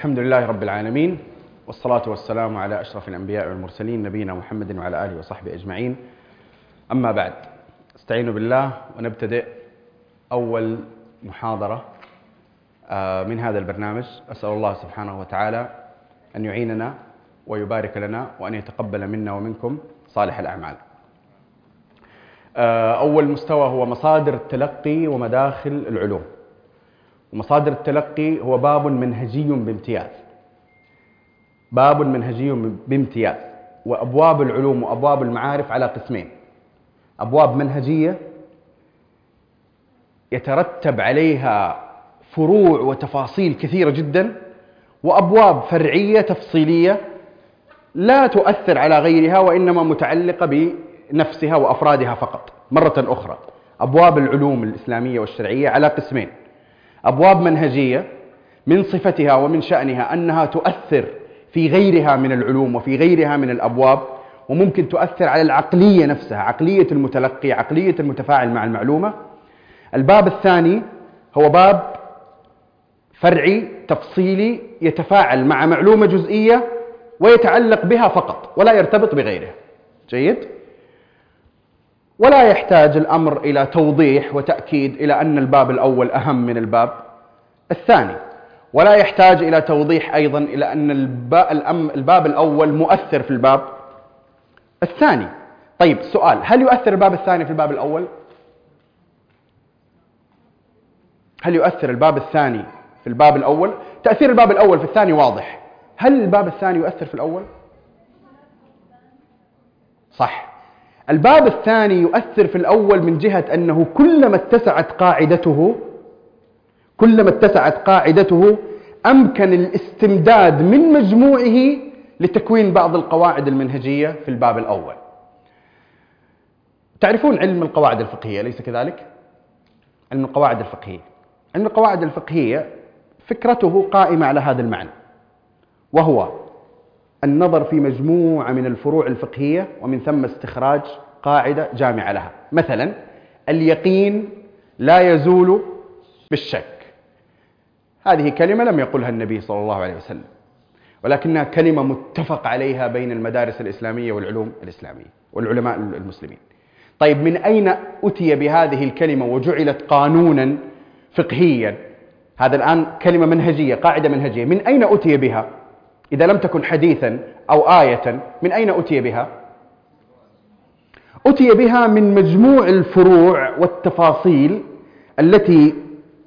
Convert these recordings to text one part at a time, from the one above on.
الحمد لله رب العالمين، والصلاة والسلام على أشرف الأنبياء والمرسلين نبينا محمد وعلى آله وصحبه أجمعين. أما بعد، استعينوا بالله ونبتدئ أول محاضرة من هذا البرنامج. أسأل الله سبحانه وتعالى أن يعيننا ويبارك لنا وأن يتقبل منا ومنكم صالح الأعمال. أول مستوى هو مصادر التلقي ومداخل العلوم. مصادر التلقي هو باب منهجي بامتياز، باب منهجي بامتياز. وأبواب العلوم وأبواب المعارف على قسمين: أبواب منهجية يترتب عليها فروع وتفاصيل كثيرة جدا، وأبواب فرعية تفصيلية لا تؤثر على غيرها وإنما متعلقة بنفسها وأفرادها فقط. مرة أخرى، أبواب العلوم الإسلامية والشرعية على قسمين: أبواب منهجية من صفتها ومن شأنها أنها تؤثر في غيرها من العلوم وفي غيرها من الأبواب، وممكن تؤثر على العقلية نفسها، عقلية المتلقي، عقلية المتفاعل مع المعلومة. الباب الثاني هو باب فرعي تفصيلي يتفاعل مع معلومة جزئية ويتعلق بها فقط ولا يرتبط بغيرها. جيد؟ ولا يحتاج الأمر إلى توضيح وتأكيد إلى أن الباب الأول أهم من الباب الثاني، ولا يحتاج إلى توضيح أيضا إلى أن الباب الأول مؤثر في الباب الثاني. طيب، سؤال: هل يؤثر الباب الثاني في الباب الأول؟ هل يؤثر الباب الثاني في الباب الأول؟ تأثير الباب الأول في الثاني واضح. هل الباب الثاني يؤثر في الأول؟ صح. الباب الثاني يؤثر في الأول من جهة أنه كلما اتسعت قاعدته أمكن الاستمداد من مجموعه لتكوين بعض القواعد المنهجية في الباب الأول. تعرفون علم القواعد الفقهية، أليس كذلك؟ علم القواعد الفقهية فكرته قائمة على هذا المعنى، وهو النظر في مجموعة من الفروع الفقهية ومن ثم استخراج قاعدة جامعة لها. مثلا: اليقين لا يزول بالشك. هذه كلمة لم يقلها النبي صلى الله عليه وسلم، ولكنها كلمة متفق عليها بين المدارس الإسلامية والعلوم الإسلامية والعلماء المسلمين. طيب، من أين أتي بهذه الكلمة وجعلت قانونا فقهيا؟ هذا الآن كلمة منهجية، قاعدة منهجية. من أين أتي بها؟ إذا لم تكن حديثا أو آية، من أين أتي بها؟ أتي بها من مجموع الفروع والتفاصيل التي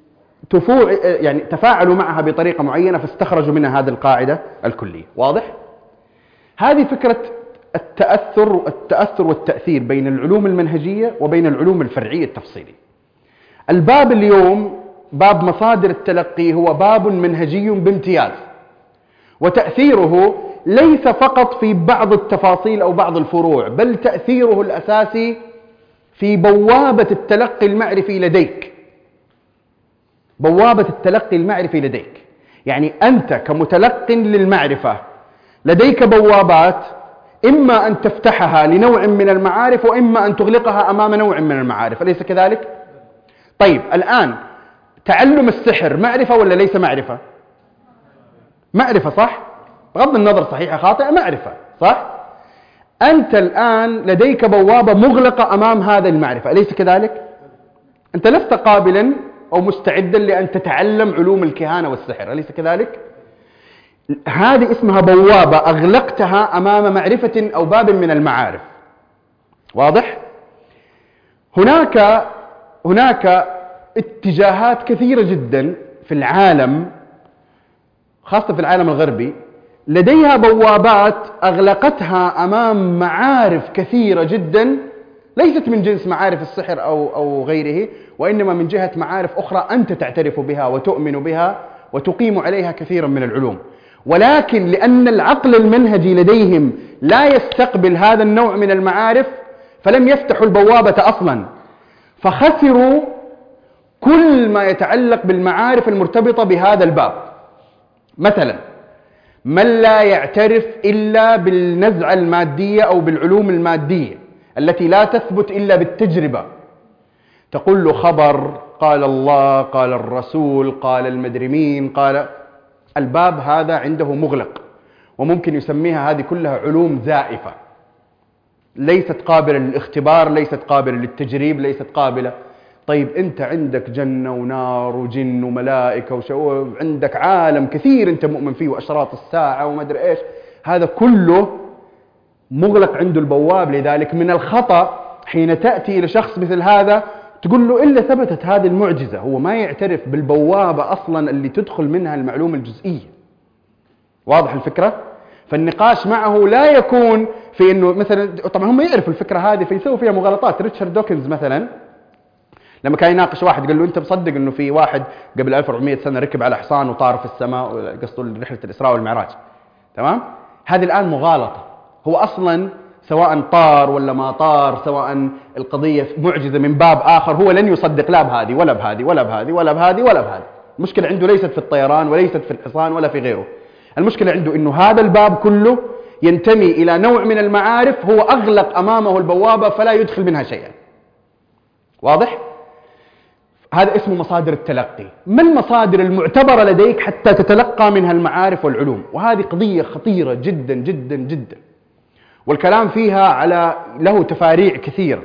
تفاعلوا معها بطريقة معينة فاستخرجوا منها هذه القاعدة الكلية. واضح؟ هذه فكرة التأثر والتأثير بين العلوم المنهجية وبين العلوم الفرعية التفصيلية. الباب اليوم، باب مصادر التلقي، هو باب منهجي بامتياز، وتأثيره ليس فقط في بعض التفاصيل أو بعض الفروع، بل تأثيره الأساسي في بوابة التلقي المعرفي لديك. بوابة التلقي المعرفي لديك، يعني أنت كمتلق للمعرفة لديك بوابات، إما أن تفتحها لنوع من المعارف وإما أن تغلقها أمام نوع من المعارف، أليس كذلك؟ طيب، الآن تعلم السحر معرفة ولا ليس معرفة؟ معرفة، صح؟ بغض النظر صحيحة خاطئة، معرفة، صح؟ أنت الآن لديك بوابة مغلقة أمام هذا المعرفة، أليس كذلك؟ أنت لست قابلا أو مستعدا لأن تتعلم علوم الكهانة والسحر، أليس كذلك؟ هذه اسمها بوابة أغلقتها أمام معرفة أو باب من المعارف. واضح؟ هناك اتجاهات كثيرة جدا في العالم، خاصة في العالم الغربي، لديها بوابات أغلقتها أمام معارف كثيرة جدا، ليست من جنس معارف السحر أو غيره، وإنما من جهة معارف أخرى أنت تعترف بها وتؤمن بها وتقيم عليها كثيرا من العلوم، ولكن لأن العقل المنهجي لديهم لا يستقبل هذا النوع من المعارف فلم يفتحوا البوابة أصلا، فخسروا كل ما يتعلق بالمعارف المرتبطة بهذا الباب. مثلا: من لا يعترف إلا بالنزعة المادية أو بالعلوم المادية التي لا تثبت إلا بالتجربة، تقول له خبر، قال الله، قال الرسول، قال المدري مين، قال الباب هذا عنده مغلق، وممكن يسميها هذه كلها علوم زائفة ليست قابلة للاختبار، ليست قابلة للتجريب، ليست قابلة. طيب أنت عندك جنة ونار وجن وملائكة وعندك عالم كثير أنت مؤمن فيه وأشراط الساعة وما أدري إيش، هذا كله مغلق عنده البواب. لذلك من الخطأ حين تأتي إلى شخص مثل هذا تقول له إلا ثبتت هذه المعجزة، هو ما يعترف بالبوابة أصلا اللي تدخل منها المعلومة الجزئية. واضح الفكرة؟ فالنقاش معه لا يكون في إنه مثلا، طبعا هم يعرفوا الفكرة هذه فيسووا فيها مغالطات. ريتشارد دوكنز مثلا لما كان يناقش واحد قال له أنت مصدق إنه في واحد قبل 1400 سنة ركب على حصان وطار في السماء، قصده رحلة الإسراء والمعراج، تمام؟ هذه الآن مغالطة. هو أصلا سواء طار ولا ما طار، سواء القضية معجزة من باب آخر، هو لن يصدق لا بهذه ولا بهذه ولا بهذه ولا بهذه ولا بهذه. المشكلة عنده ليست في الطيران وليست في الحصان ولا في غيره، المشكلة عنده إنه هذا الباب كله ينتمي إلى نوع من المعارف هو أغلق أمامه البوابة فلا يدخل منها شيئا. واضح؟ هذا اسمه مصادر التلقي. ما المصادر المعتبرة لديك حتى تتلقى منها المعارف والعلوم؟ وهذه قضية خطيرة جدا جدا جدا، والكلام فيها له تفاريع كثير.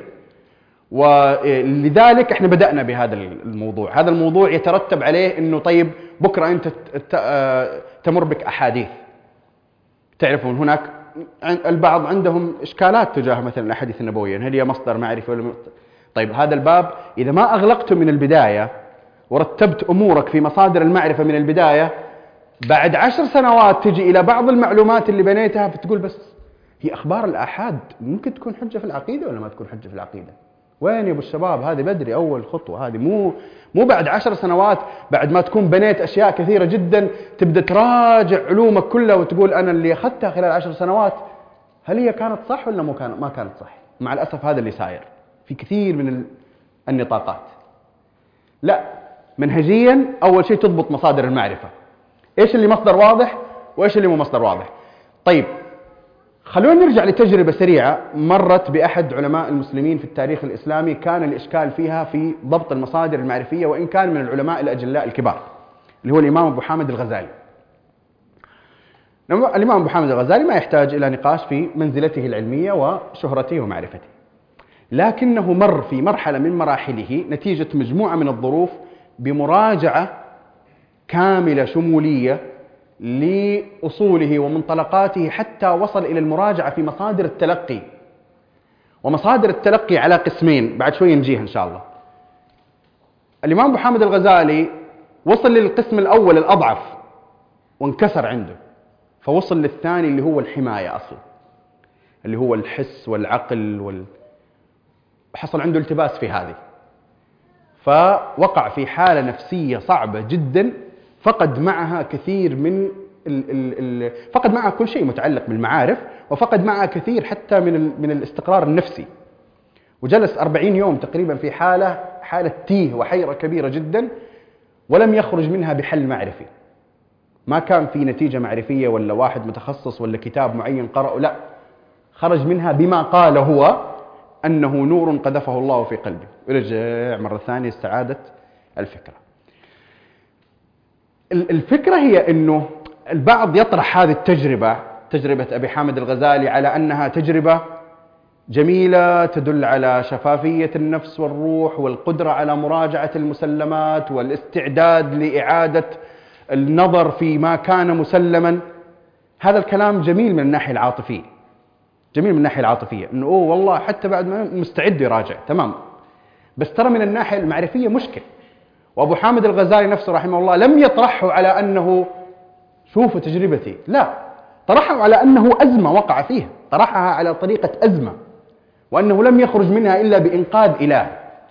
ولذلك احنا بدأنا بهذا الموضوع. هذا الموضوع يترتب عليه انه طيب بكرة انت تمر بك احاديث، تعرفون هناك البعض عندهم اشكالات تجاه مثلا الاحاديث النبوية، هل هي مصدر معرفي ولا طيب هذا الباب اذا ما اغلقته من البداية ورتبت امورك في مصادر المعرفة من البداية، بعد 10 سنوات تجي الى بعض المعلومات اللي بنيتها فتقول بس هي اخبار الآحاد ممكن تكون حجة في العقيدة ولا ما تكون حجة في العقيدة؟ وين يا ابو الشباب؟ هذه بدري اول خطوة، هذه مو بعد 10 سنوات بعد ما تكون بنيت اشياء كثيرة جدا تبدأ تراجع علومك كلها وتقول انا اللي اخذتها خلال 10 سنوات هل هي كانت صح ولا ما كانت صح؟ مع الاسف هذا اللي صاير في كثير من النطاقات. لا، منهجيا اول شيء تضبط مصادر المعرفة، ايش اللي مصدر واضح وايش اللي مو مصدر واضح. طيب خلونا نرجع لتجربة سريعة مرت بأحد علماء المسلمين في التاريخ الإسلامي كان الإشكال فيها في ضبط المصادر المعرفية، وإن كان من العلماء الأجلاء الكبار، اللي هو الإمام أبو حامد الغزالي. الإمام أبو حامد الغزالي ما يحتاج إلى نقاش في منزلته العلمية وشهرته ومعرفته، لكنه مر في مرحلة من مراحله نتيجة مجموعة من الظروف بمراجعة كاملة شمولية لأصوله ومنطلقاته حتى وصل إلى المراجعة في مصادر التلقي. ومصادر التلقي على قسمين بعد شوي نجيها إن شاء الله. الإمام أبو حامد الغزالي وصل للقسم الأول الأضعف وانكسر عنده، فوصل للثاني اللي هو الحماية أصلا، اللي هو الحس والعقل حصل عنده التباس في هذه، فوقع في حالة نفسية صعبة جدا، فقد معها كثير من فقد معها كل شيء متعلق بالمعارف، وفقد معها كثير حتى من الاستقرار النفسي، وجلس 40 يوم تقريبا في حالة تيه وحيرة كبيرة جدا، ولم يخرج منها بحل معرفي. ما كان في نتيجة معرفية ولا واحد متخصص ولا كتاب معين قرأه، لا، خرج منها بما قال هو أنه نور قذفه الله في قلبه، ورجع مرة ثانية استعادة الفكرة. الفكرة هي أنه البعض يطرح هذه تجربة أبي حامد الغزالي على أنها تجربة جميلة تدل على شفافية النفس والروح والقدرة على مراجعة المسلمات والاستعداد لإعادة النظر في ما كان مسلما. هذا الكلام جميل من الناحية العاطفية، جميل من الناحية العاطفية أنه والله حتى بعد ما مستعد يراجع تمام، بس ترى من الناحية المعرفية مشكل. وأبو حامد الغزالي نفسه رحمه الله لم يطرحه على أنه شوفوا تجربتي، لا، طرحه على أنه أزمة وقع فيها، طرحها على طريقة أزمة، وأنه لم يخرج منها إلا بإنقاذ إله.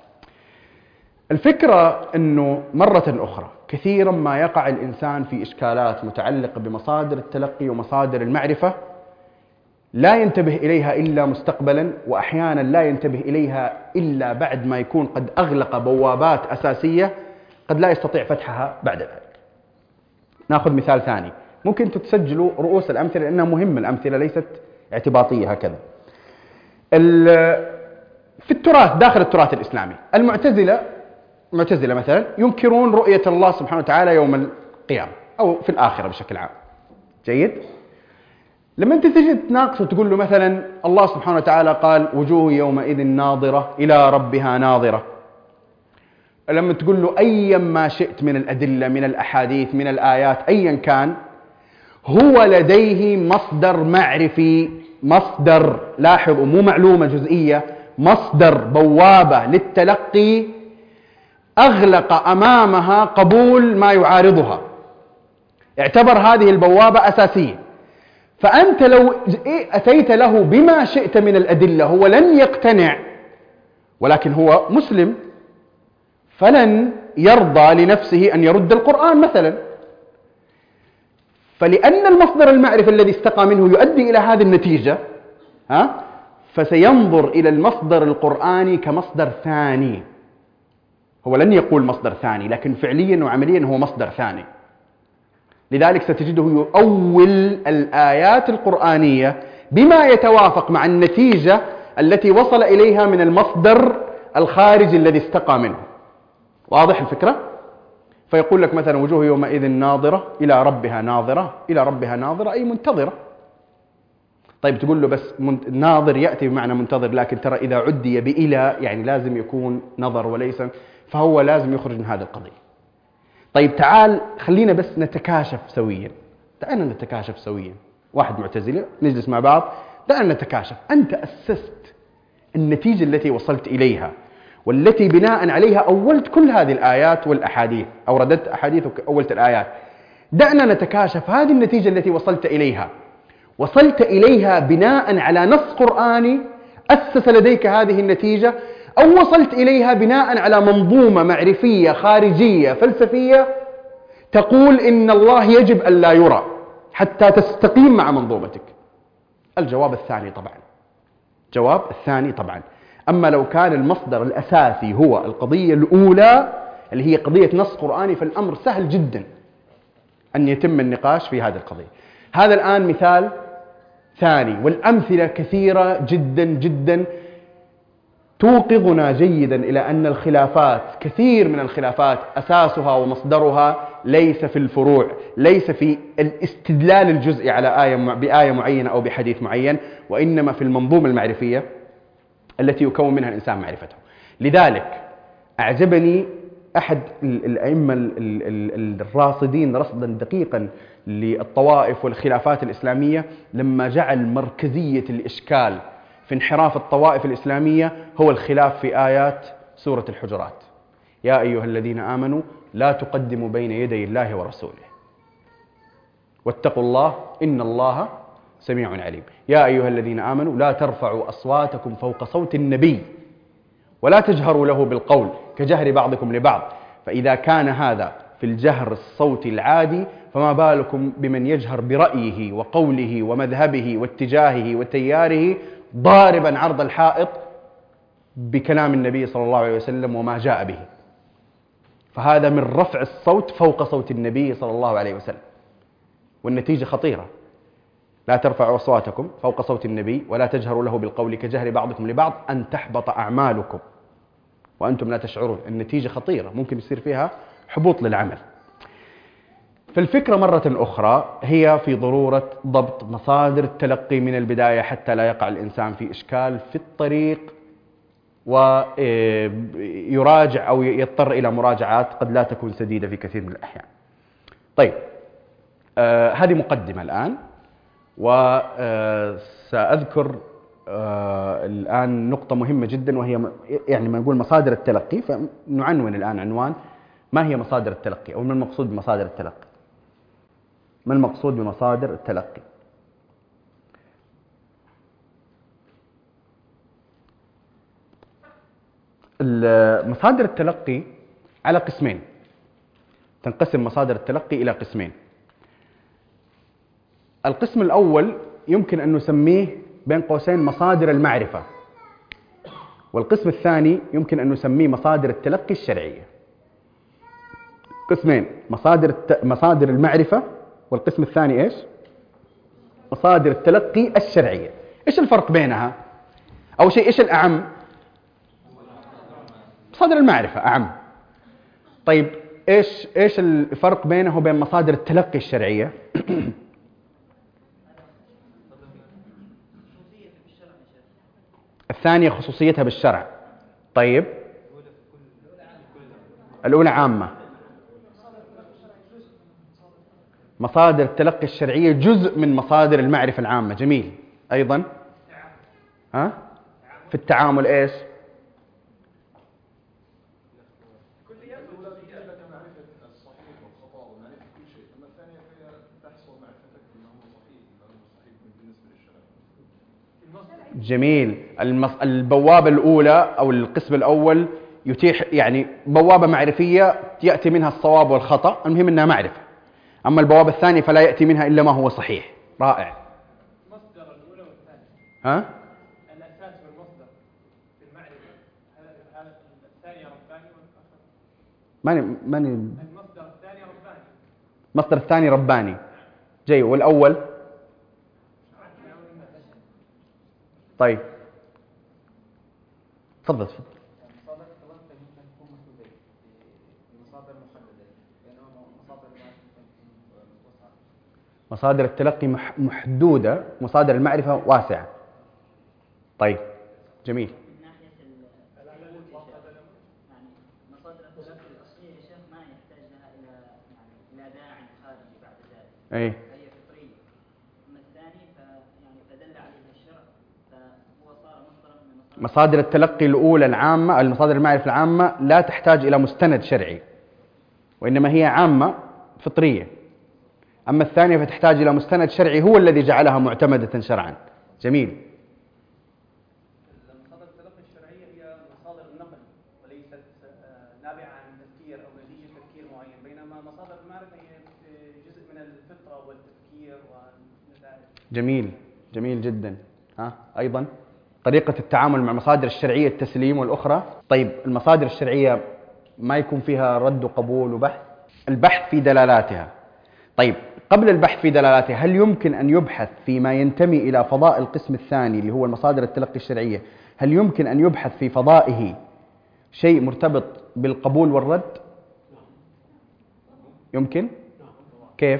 الفكرة أنه مرة أخرى كثيرا ما يقع الإنسان في إشكالات متعلقة بمصادر التلقي ومصادر المعرفة لا ينتبه إليها إلا مستقبلا، وأحيانا لا ينتبه إليها إلا بعد ما يكون قد أغلق بوابات أساسية قد لا يستطيع فتحها بعد ذلك. نأخذ مثال ثاني، ممكن تسجلوا رؤوس الأمثلة لأنها مهمة، الأمثلة ليست اعتباطية هكذا. في التراث، داخل التراث الإسلامي، المعتزلة مثلا ينكرون رؤية الله سبحانه وتعالى يوم القيامة، أو في الآخرة بشكل عام. جيد؟ لما أنت تجي تناقش وتقول له مثلا الله سبحانه وتعالى قال وجوه يومئذ ناظرة إلى ربها ناظرة، لما تقول له أيا ما شئت من الأدلة من الأحاديث من الآيات أيا كان، هو لديه مصدر معرفي، مصدر، لاحظوا مو معلومة جزئية، مصدر، بوابة للتلقي أغلق أمامها قبول ما يعارضها، اعتبر هذه البوابة أساسية. فأنت لو أتيت له بما شئت من الأدلة هو لن يقتنع، ولكن هو مسلم فلن يرضى لنفسه أن يرد القرآن مثلا. فلأن المصدر المعرفي الذي استقى منه يؤدي إلى هذه النتيجة، فسينظر إلى المصدر القرآني كمصدر ثاني. هو لن يقول مصدر ثاني، لكن فعليا وعمليا هو مصدر ثاني. لذلك ستجده يؤول الآيات القرآنية بما يتوافق مع النتيجة التي وصل إليها من المصدر الخارجي الذي استقى منه. واضح الفكرة؟ فيقول لك مثلا وجوه يومئذ ناظرة إلى ربها ناظرة، إلى ربها ناظرة أي منتظرة. طيب تقول له بس ناظر يأتي بمعنى منتظر، لكن ترى إذا عدي بإلى يعني لازم يكون نظر وليس، فهو لازم يخرج من هذه القضية. طيب تعال خلينا بس نتكاشف سويا، دعنا نتكاشف سويا، واحد معتزلة نجلس مع بعض، دعنا نتكاشف. أنت أسست النتيجة التي وصلت إليها والتي بناء عليها أولت كل هذه الآيات والأحاديث، أو رددت أحاديث وأولت الآيات. دعنا نتكاشف هذه النتيجة التي وصلت إليها، وصلت إليها بناء على نص قرآني أسس لديك هذه النتيجة، أو وصلت إليها بناء على منظومة معرفية خارجية فلسفية تقول إن الله يجب أن لا يرى حتى تستقيم مع منظومتك؟ الجواب الثاني طبعا، جواب الثاني طبعا. أما لو كان المصدر الأساسي هو القضية الأولى اللي هي قضية نص قرآني، فالأمر سهل جدا أن يتم النقاش في هذه القضية. هذا الآن مثال ثاني، والأمثلة كثيرة جدا جدا توقظنا جيدا إلى أن الخلافات، كثير من الخلافات أساسها ومصدرها ليس في الفروع، ليس في الاستدلال الجزئي على بآية معينة أو بحديث معين، وإنما في المنظومة المعرفية التي يكون منها الإنسان معرفته. لذلك أعجبني أحد الأئمة الراصدين رصدا دقيقا للطوائف والخلافات الإسلامية لما جعل مركزية الإشكال في انحراف الطوائف الإسلامية هو الخلاف في آيات سورة الحجرات: يا أيها الذين آمنوا لا تقدموا بين يدي الله ورسوله واتقوا الله إن الله سميع عليم. يا أيها الذين آمنوا لا ترفعوا أصواتكم فوق صوت النبي ولا تجهروا له بالقول كجهر بعضكم لبعض، فإذا كان هذا في الجهر الصوتي العادي فما بالكم بمن يجهر برأيه وقوله ومذهبه واتجاهه وتياره ضاربا عرض الحائط بكلام النبي صلى الله عليه وسلم وما جاء به. فهذا من رفع الصوت فوق صوت النبي صلى الله عليه وسلم، والنتيجة خطيرة: لا ترفعوا أصواتكم فوق صوت النبي ولا تجهروا له بالقول كجهر بعضكم لبعض أن تحبط أعمالكم وأنتم لا تشعرون. النتيجة خطيرة، ممكن يصير فيها حبوط للعمل. فالفكرة مرة أخرى هي في ضرورة ضبط مصادر التلقي من البداية حتى لا يقع الإنسان في إشكال في الطريق ويراجع أو يضطر إلى مراجعات قد لا تكون سديدة في كثير من الأحيان. طيب، هذه مقدمة الآن، وسأذكر الآن نقطة مهمة جدا، وهي يعني ما نقول مصادر التلقي، فنعنون الآن عنوان: ما هي مصادر التلقي؟ أو ما المقصود بمصادر التلقي؟ ما المقصود بمصادر التلقي؟ مصادر التلقي على قسمين، تنقسم مصادر التلقي إلى قسمين. القسم الأول يمكن أن نسميه بين قوسين مصادر المعرفة، والقسم الثاني يمكن أن نسميه مصادر التلقي الشرعية. قسمين: مصادر المعرفة، والقسم الثاني إيش؟ مصادر التلقي الشرعية. إيش الفرق بينها؟ أول شيء إيش الأعم؟ مصادر المعرفة أعم. طيب، ايش الفرق بينه وبين مصادر التلقي الشرعية؟ الثانية خصوصيتها بالشرع. طيب الأولى عامة. مصادر التلقي الشرعية جزء من مصادر المعرفة العامة. جميل. أيضا ها في التعامل ايش؟ جميل. البوابة الأولى أو القسم الأول يتيح يعني بوابة معرفية يأتي منها الصواب والخطأ، المهم أنها معرفة. أما البوابة الثانية فلا يأتي منها إلا ما هو صحيح. رائع. مصدر الأولى والثانية. ها؟ الأساس والمصدر في المعرفة، هذا الثانية رباني والآخر. ماني المصدر الثاني رباني. المصدر الثاني رباني. جيد. والأول؟ طيب تفضل. مصادر التلقي ممكن تكون محدودة بمصادر محددة، بينما مصادر المعرفة مصادر التلقي محدودة، مصادر المعرفة واسعة. طيب جميل. من ناحية يعني مصادر التلقي الأصلية يا شيخ ما يحتاج لها إلى داع خارجي بعد ذلك. أي. هي فطرية. أما الثاني فدل عليها الشرع، فهو صار مصدرا من مصادر التلقي الأولى العامة، المصادر المعرفة العامة لا تحتاج إلى مستند شرعي، وإنما هي عامة فطرية. أما الثانية فتحتاج إلى مستند شرعي هو الذي جعلها معتمدة شرعا. جميل. مصادر التلقي الشرعية هي مصادر النقل وليست نابعة عن تفكير أو نتيجة تفكير معين، بينما مصادر المعرفة هي جزء من الفطرة والتفكير والنتائج. جميل. جميل جدا. أيضا طريقة التعامل مع المصادر الشرعية التسليم والأخرى. طيب المصادر الشرعية ما يكون فيها رد وقبول وبحث؟ البحث في دلالاتها. طيب قبل البحث في دلالاتها هل يمكن أن يبحث فيما ينتمي إلى فضاء القسم الثاني اللي هو المصادر التلقي الشرعية، هل يمكن أن يبحث في فضائه شيء مرتبط بالقبول والرد؟ يمكن؟ كيف؟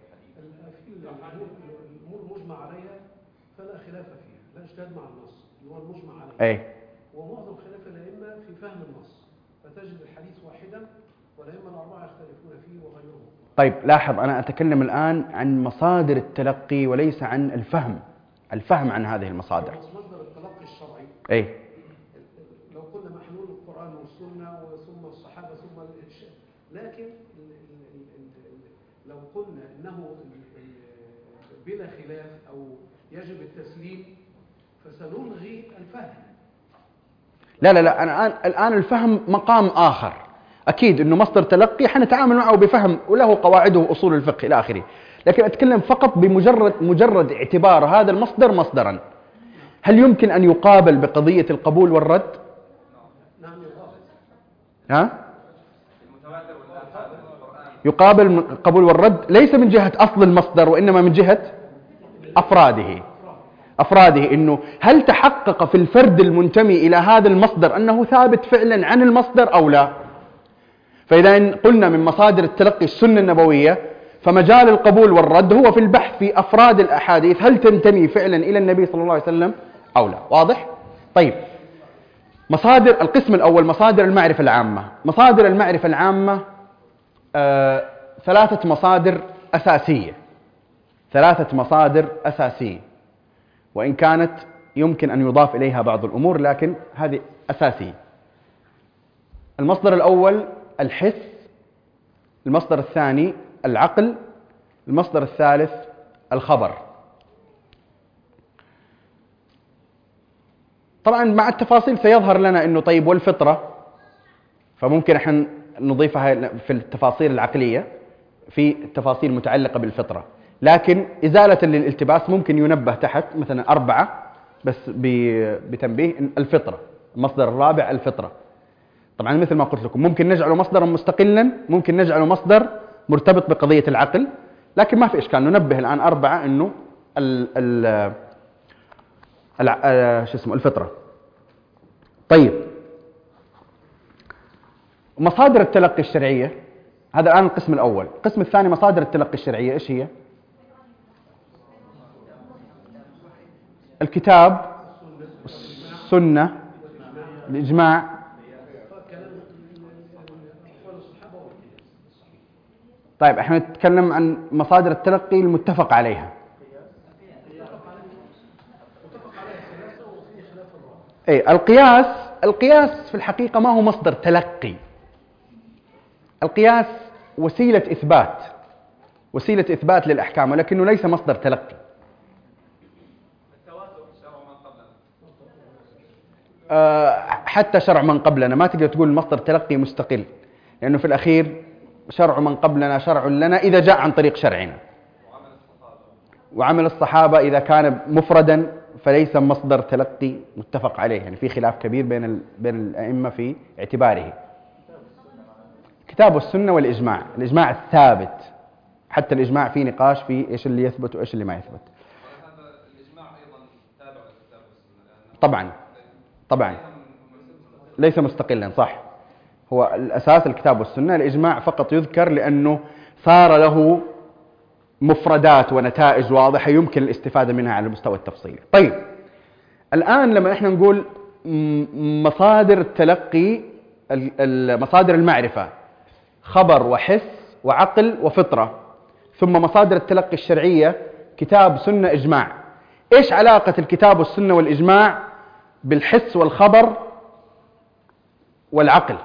الأمور مجمع عليها فلا خلاف فيها، لا اجتهاد مع النص اللي هو المجمع عليه. أي. ومعظم خلاف الأئمة في فهم النص، فتجد الحديث واحدا والأئمة الأربعة يختلفون فيه وغيرهم. طيب لاحظ، أنا أتكلم الآن عن مصادر التلقي وليس عن الفهم عن هذه المصادر. مصدر التلقي الشرعي. أي. لو قلنا محلول القرآن والسنة ثم الصحابة ثم الإرشاد، لكن لو قلنا إنه بلا خلاف أو يجب التسليم فسنلغي الفهم. لا أنا الآن الفهم مقام آخر. أكيد أنه مصدر تلقي حنتعامل معه بفهم وله قواعده وأصول الفقه إلى آخره، لكن أتكلم فقط بمجرد اعتبار هذا المصدر مصدرا. هل يمكن أن يقابل بقضية القبول والرد؟ نعم يقابل. ها؟ يقابل القبول والرد ليس من جهة أصل المصدر وإنما من جهة أفراده، إنه هل تحقق في الفرد المنتمي إلى هذا المصدر أنه ثابت فعلا عن المصدر أو لا؟ فإذا قلنا من مصادر التلقي السنة النبوية فمجال القبول والرد هو في البحث في أفراد الأحاديث، هل تنتمي فعلا إلى النبي صلى الله عليه وسلم أو لا؟ واضح؟ طيب مصادر القسم الأول مصادر المعرفة العامة. مصادر المعرفة العامة ثلاثة مصادر أساسية، وإن كانت يمكن أن يضاف إليها بعض الأمور لكن هذه أساسية. المصدر الأول الحس، المصدر الثاني العقل، المصدر الثالث الخبر. طبعا مع التفاصيل سيظهر لنا أنه طيب والفطرة، فممكن احنا نضيفها في التفاصيل العقلية في التفاصيل المتعلقة بالفطرة، لكن إزالة للالتباس ممكن ينبه تحت مثلا 4 بس بتنبيه الفطرة. المصدر الرابع الفطرة. طبعا مثل ما قلت لكم ممكن نجعله مصدرا مستقلا، ممكن نجعله مصدر مرتبط بقضية العقل، لكن ما في إشكال ننبه الآن 4 أنه الفطرة. طيب مصادر التلقي الشرعية هذا الآن القسم الأول. القسم الثاني مصادر التلقي الشرعية، إيش هي؟ الكتاب، السنة، الإجماع. طيب احنا نتكلم عن مصادر التلقي المتفق عليها. اي القياس في الحقيقة ما هو مصدر تلقي. القياس وسيلة إثبات للأحكام، ولكنه ليس مصدر تلقي. حتى شرع من قبلنا ما تقدر تقول مصدر تلقي مستقل، لأنه في الأخير شرع من قبلنا شرع لنا إذا جاء عن طريق شرعنا. وعمل الصحابة إذا كان مفردا فليس مصدر تلقي متفق عليه، يعني في خلاف كبير بين الأئمة في اعتباره. كتاب السنة والإجماع، الإجماع الثابت، حتى الإجماع فيه نقاش في إيش اللي يثبت وإيش اللي ما يثبت. الإجماع أيضا تابع للكتاب والسنة. طبعا ليس مستقلا، صح. هو الأساس الكتاب والسنة، الإجماع فقط يذكر لأنه صار له مفردات ونتائج واضحة يمكن الاستفادة منها على المستوى التفصيلي. طيب الآن لما احنا نقول مصادر التلقي، مصادر المعرفة خبر وحس وعقل وفطرة، ثم مصادر التلقي الشرعية كتاب سنة إجماع. إيش علاقة الكتاب والسنة والإجماع بالحس والخبر والعقل؟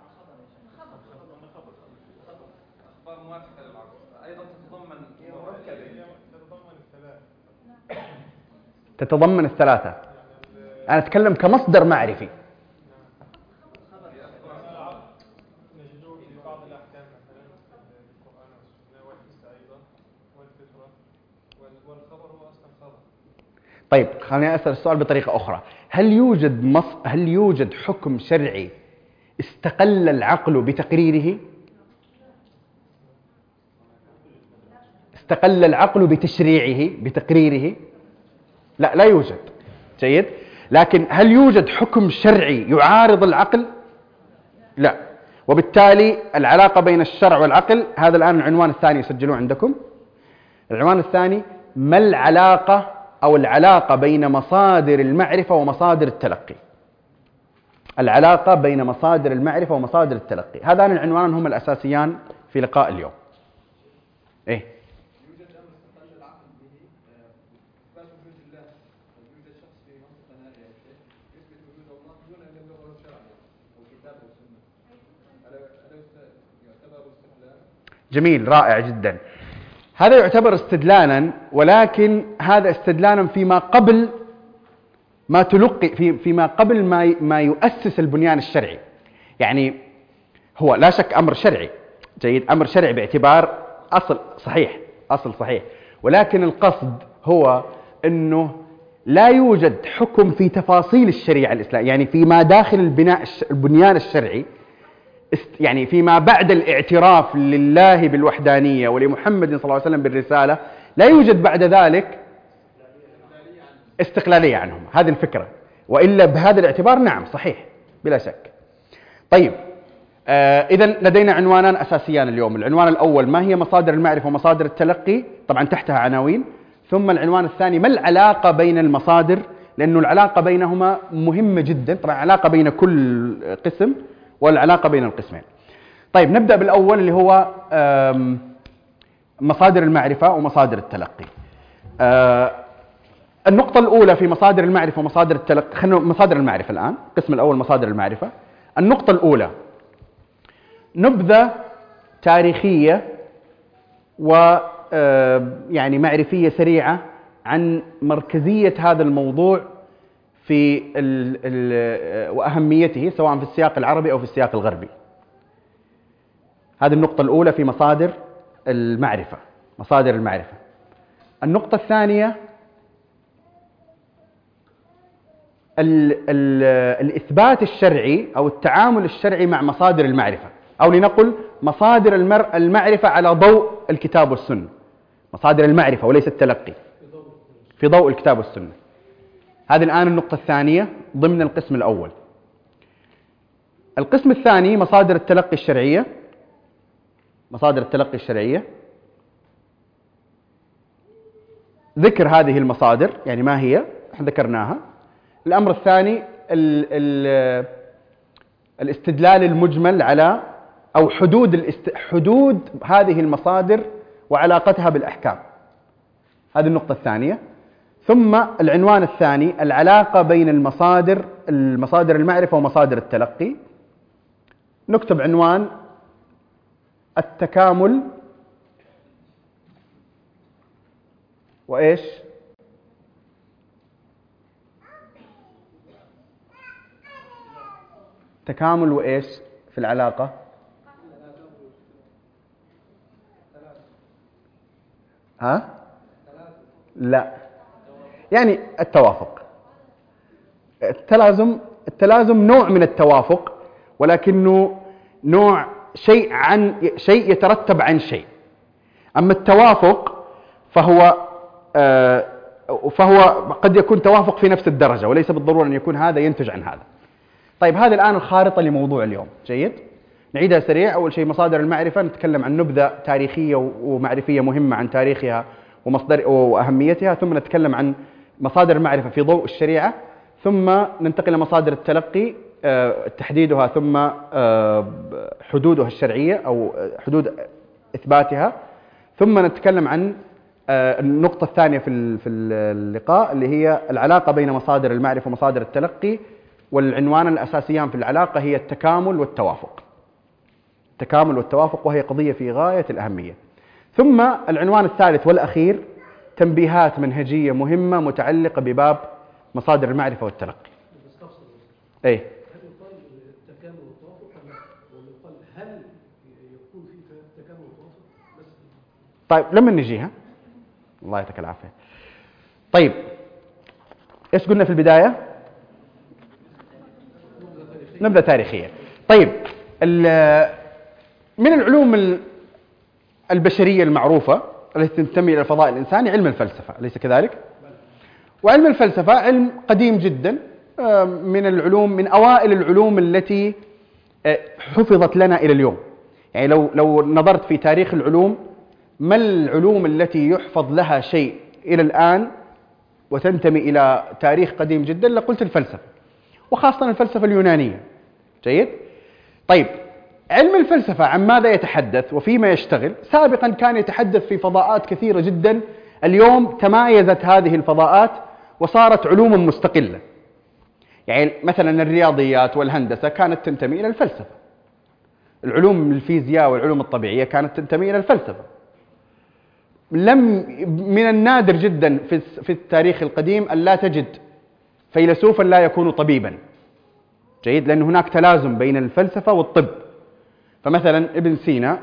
تتضمن الثلاثة. أنا أتكلم كمصدر معرفي. نجدوه في بعض الأحكام مثلا في القرآن والسنة والحس أيضا والفطرة والخبر هو أصلا خبر. طيب خليني أسأل السؤال بطريقة أخرى. هل يوجد حكم شرعي استقل العقل بتقريره؟ استقل العقل بتشريعه بتقريره؟ لا يوجد. جيد. لكن هل يوجد حكم شرعي يعارض العقل؟ لا. وبالتالي العلاقة بين الشرع والعقل، هذا الآن العنوان الثاني سجلوه عندكم. العنوان الثاني: ما العلاقة أو العلاقة بين مصادر المعرفة ومصادر التلقي. العلاقة بين مصادر المعرفة ومصادر التلقي. هذان العنوان هم الأساسيان في لقاء اليوم. إيه؟ يوجد أمر استقل العقل به إثبات وجود الله. يوجد شخص في منطقة نائية يثبت وجود الله دون أن يبلغ له شرع أو كتاب أو سنة. هذا يعتبر استقلال. جميل، رائع جدا. هذا يعتبر استدلالا، ولكن هذا استدلالا فيما قبل ما تلقي فيما قبل ما يؤسس البنيان الشرعي. يعني هو لا شك أمر شرعي، جيد، أمر شرعي باعتبار أصل صحيح، ولكن القصد هو أنه لا يوجد حكم في تفاصيل الشريعة الإسلامية، يعني فيما داخل البنيان الشرعي، يعني فيما بعد الاعتراف لله بالوحدانية ولمحمد صلى الله عليه وسلم بالرسالة، لا يوجد بعد ذلك استقلالية عنهم. هذه الفكرة. وإلا بهذا الاعتبار نعم صحيح بلا شك. طيب إذن لدينا عنوانان أساسيان اليوم. العنوان الأول: ما هي مصادر المعرفة ومصادر التلقي، طبعا تحتها عناوين. ثم العنوان الثاني: ما العلاقة بين المصادر، لأنه العلاقة بينهما مهمة جدا. طبعا علاقة بين كل قسم والعلاقة بين القسمين. طيب نبدأ بالأول اللي هو مصادر المعرفة ومصادر التلقي. النقطة الأولى في مصادر المعرفة ومصادر التلقي، خلينا مصادر المعرفة الآن، القسم الأول مصادر المعرفة. النقطة الأولى: نبذة تاريخية يعني معرفية سريعة عن مركزية هذا الموضوع في وأهميته سواء في السياق العربي أو في السياق الغربي. هذه النقطة الأولى في مصادر المعرفة، مصادر المعرفة. النقطة الثانية: الإثبات الشرعي أو التعامل الشرعي مع مصادر المعرفة، أو لنقل مصادر المعرفة على ضوء الكتاب والسنة. مصادر المعرفة وليس التلقي، في ضوء الكتاب والسنة. هذه الآن النقطة الثانية ضمن القسم الأول. القسم الثاني: مصادر التلقي الشرعية. مصادر التلقي الشرعية، ذكر هذه المصادر يعني ما هي، احنا ذكرناها. الأمر الثاني الاستدلال المجمل على أو حدود هذه المصادر وعلاقتها بالأحكام، هذه النقطة الثانية. ثم العنوان الثاني العلاقة بين المصادر المعرفة ومصادر التلقي. نكتب عنوان التكامل وإيش؟ تكامل وإيش في العلاقة؟ ها؟ لا، يعني التوافق. التلازم نوع من التوافق، ولكنه نوع شيء يترتب عن شيء. أما التوافق فهو قد يكون توافق في نفس الدرجة، وليس بالضرورة أن يكون هذا ينتج عن هذا. طيب، هذه الآن الخارطة لموضوع اليوم. جيد، نعيدها سريع. أول شيء مصادر المعرفة، نتكلم عن نبذة تاريخية ومعرفية مهمة عن تاريخها وأهميتها، ثم نتكلم عن مصادر المعرفة في ضوء الشريعة، ثم ننتقل إلى مصادر التلقي، تحديدها ثم حدودها الشرعية أو حدود إثباتها، ثم نتكلم عن النقطة الثانية في اللقاء اللي هي العلاقة بين مصادر المعرفة ومصادر التلقي، والعنوان الأساسيان في العلاقة هي التكامل والتوافق. التكامل والتوافق، وهي قضية في غاية الأهمية. ثم العنوان الثالث والأخير تنبيهات منهجية مهمة متعلقة بباب مصادر المعرفة والتلقي. أي؟ هل يقال التكامل والتوافق ولا يقال هل يكون في تكامل وتوافق؟ بس. طيب، لما نجيها، الله يعطيك العافية. طيب، إيش قلنا في البداية؟ نبذة تاريخية. طيب، من العلوم البشرية المعروفة التي تنتمي إلى الفضاء الإنساني علم الفلسفة، أليس كذلك؟ وعلم الفلسفة علم قديم جدا، من العلوم، من أوائل العلوم التي حفظت لنا إلى اليوم. يعني لو نظرت في تاريخ العلوم، ما العلوم التي يحفظ لها شيء إلى الآن وتنتمي إلى تاريخ قديم جدا؟ لقلت الفلسفة، وخاصة الفلسفة اليونانية. جيد؟ طيب، علم الفلسفة عن ماذا يتحدث وفيما يشتغل؟ سابقا كان يتحدث في فضاءات كثيرة جدا، اليوم تمايزت هذه الفضاءات وصارت علوما مستقلة. يعني مثلا الرياضيات والهندسة كانت تنتمي إلى الفلسفة، العلوم الفيزياء والعلوم الطبيعية كانت تنتمي إلى الفلسفة. من النادر جدا في التاريخ القديم أن لا تجد فيلسوفا لا يكون طبيبا. جيد؟ لأن هناك تلازم بين الفلسفة والطب. فمثلا ابن سينا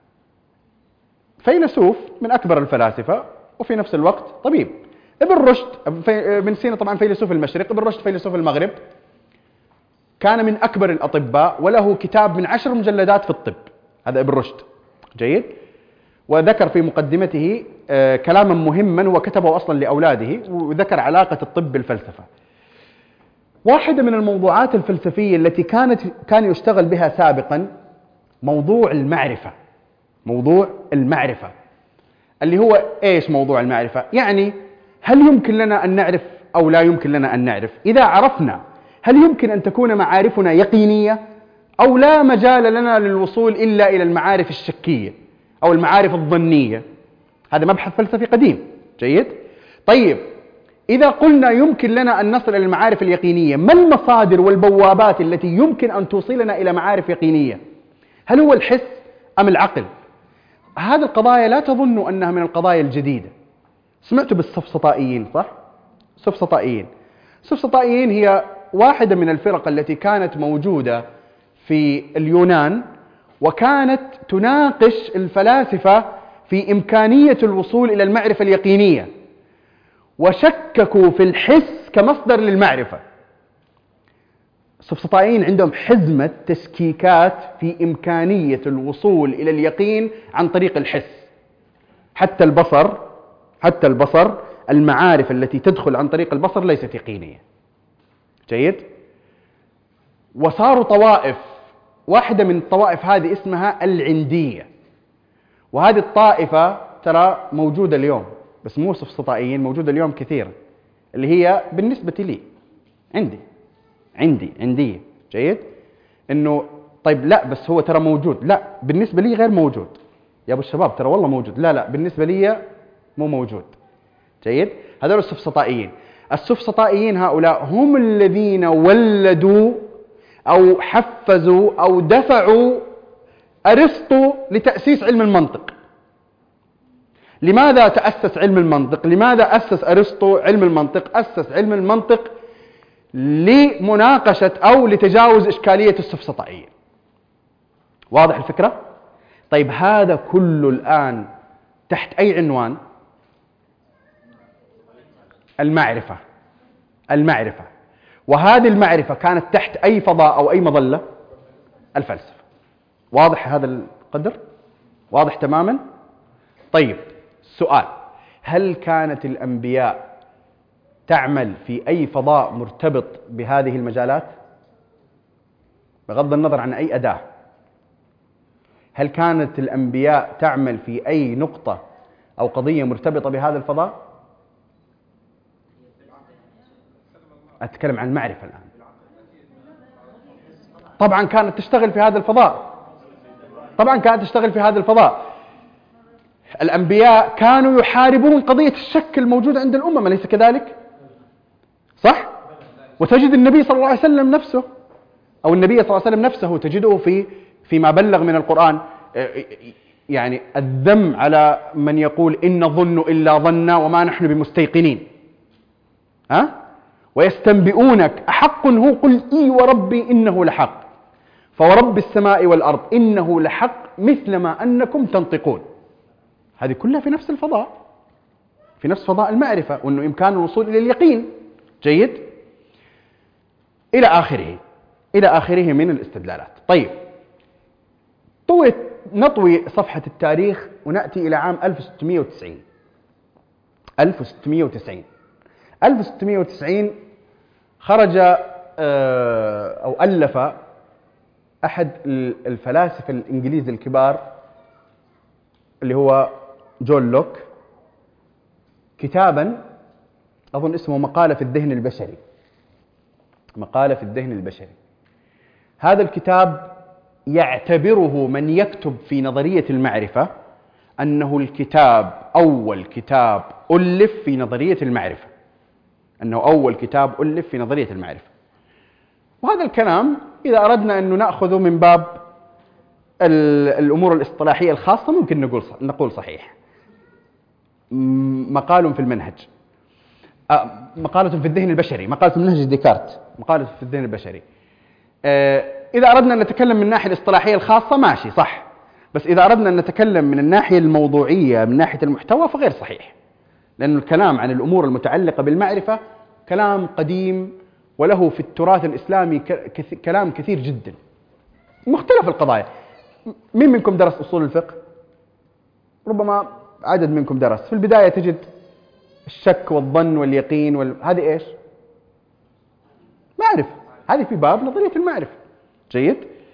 فيلسوف من أكبر الفلاسفة وفي نفس الوقت طبيب. ابن رشد، ابن سينا طبعا فيلسوف المشرق، ابن رشد فيلسوف المغرب، كان من أكبر الأطباء وله كتاب من 10 مجلدات في الطب، هذا ابن رشد. جيد؟ وذكر في مقدمته كلاما مهما وكتبه أصلا لأولاده، وذكر علاقة الطب بالفلسفة. واحدة من الموضوعات الفلسفية التي كان يشتغل بها سابقا موضوع المعرفة. موضوع المعرفة اللي هو إيش موضوع المعرفة؟ يعني هل يمكن لنا أن نعرف أو لا يمكن لنا أن نعرف؟ إذا عرفنا، هل يمكن أن تكون معارفنا يقينية أو لا مجال لنا للوصول إلا إلى المعارف الشكية أو المعارف الظنية؟ هذا مبحث فلسفي قديم. جيد؟ طيب، إذا قلنا يمكن لنا أن نصل إلى المعارف اليقينية، ما المصادر والبوابات التي يمكن أن توصلنا إلى معارف يقينية؟ هل هو الحس أم العقل؟ هذه القضايا لا تظن أنها من القضايا الجديدة. سمعتوا بالسفسطائيين، صح؟ السفسطائيين هي واحدة من الفرق التي كانت موجودة في اليونان، وكانت تناقش الفلاسفة في إمكانية الوصول إلى المعرفة اليقينية، وشككوا في الحس كمصدر للمعرفة. السفسطائيين عندهم حزمة تشكيكات في إمكانية الوصول إلى اليقين عن طريق الحس. حتى البصر المعارف التي تدخل عن طريق البصر ليست يقينية. جيد؟ وصاروا طوائف، واحدة من الطوائف هذه اسمها العندية. وهذه الطائفة ترى موجودة اليوم، بس مو سفسطائيين، موجودة اليوم كثيرا، اللي هي بالنسبة لي عندي جيد إنه طيب لا بس هو ترى موجود، لا بالنسبة لي غير موجود يا أبو الشباب، ترى والله موجود، لا بالنسبة لي مو موجود. جيد. هذول السفسطائيين. السفسطائيين هؤلاء هم الذين ولدوا أو حفزوا أو دفعوا أرسطو لتأسيس علم المنطق. لماذا تأسس علم المنطق؟ لماذا أسس أرسطو علم المنطق؟ أسس علم المنطق لمناقشة أو لتجاوز إشكالية السفسطائيين. واضح الفكرة؟ طيب هذا كله الآن تحت أي عنوان؟ المعرفة. وهذه المعرفة كانت تحت أي فضاء أو أي مظلة؟ الفلسفة. واضح هذا القدر؟ واضح تماما؟ طيب سؤال، هل كانت الأنبياء تعمل في أي فضاء مرتبط بهذه المجالات؟ بغض النظر عن أي أداة، هل كانت الأنبياء تعمل في أي نقطة أو قضية مرتبطة بهذا الفضاء؟ أتكلم عن المعرفة الآن. طبعا كانت تشتغل في هذا الفضاء. الأنبياء كانوا يحاربون قضية الشك الموجودة عند الأمم، أليس كذلك؟ صح؟ وتجد النبي صلى الله عليه وسلم نفسه، أو النبي صلى الله عليه وسلم نفسه تجده فيما بلغ من القرآن يعني الذم على من يقول إن نظن إلا ظنا وما نحن بمستيقنين. ويستنبئونك أحق هو؟ قل إي وربي إنه لحق فورب السماء والأرض إنه لحق مثل ما أنكم تنطقون. هذه كلها في نفس الفضاء، في نفس فضاء المعرفة، وأنه إمكان الوصول إلى اليقين. جيد. إلى آخره من الاستدلالات. طيب نطوي صفحة التاريخ ونأتي إلى عام 1690. 1690 خرج أو ألف أحد الفلاسفة الإنجليز الكبار اللي هو جون لوك كتابا أظن اسمه مقالة في الذهن البشري. هذا الكتاب يعتبره من يكتب في نظرية المعرفة أنه الكتاب أول كتاب ألف في نظرية المعرفة. وهذا الكلام إذا أردنا أن نأخذه من باب الأمور الاصطلاحية الخاصة ممكن نقول صحيح. مقال في المنهج، مقالة في الذهن البشري، مقالة في منهج ديكارت، مقالة في الذهن البشري. إذا أردنا أن نتكلم من الناحية الاصطلاحية الخاصة ماشي صح، بس إذا أردنا أن نتكلم من الناحية الموضوعية من ناحية المحتوى فغير صحيح، لأن الكلام عن الأمور المتعلقة بالمعرفة كلام قديم وله في التراث الإسلامي كلام كثير جدا مختلف القضايا. مين منكم درس أصول الفقه؟ ربما عدد منكم درس. في البداية تجد الشك والظن واليقين هذه إيش؟ معرفة. هذه في باب نظرية المعرفة. جيد.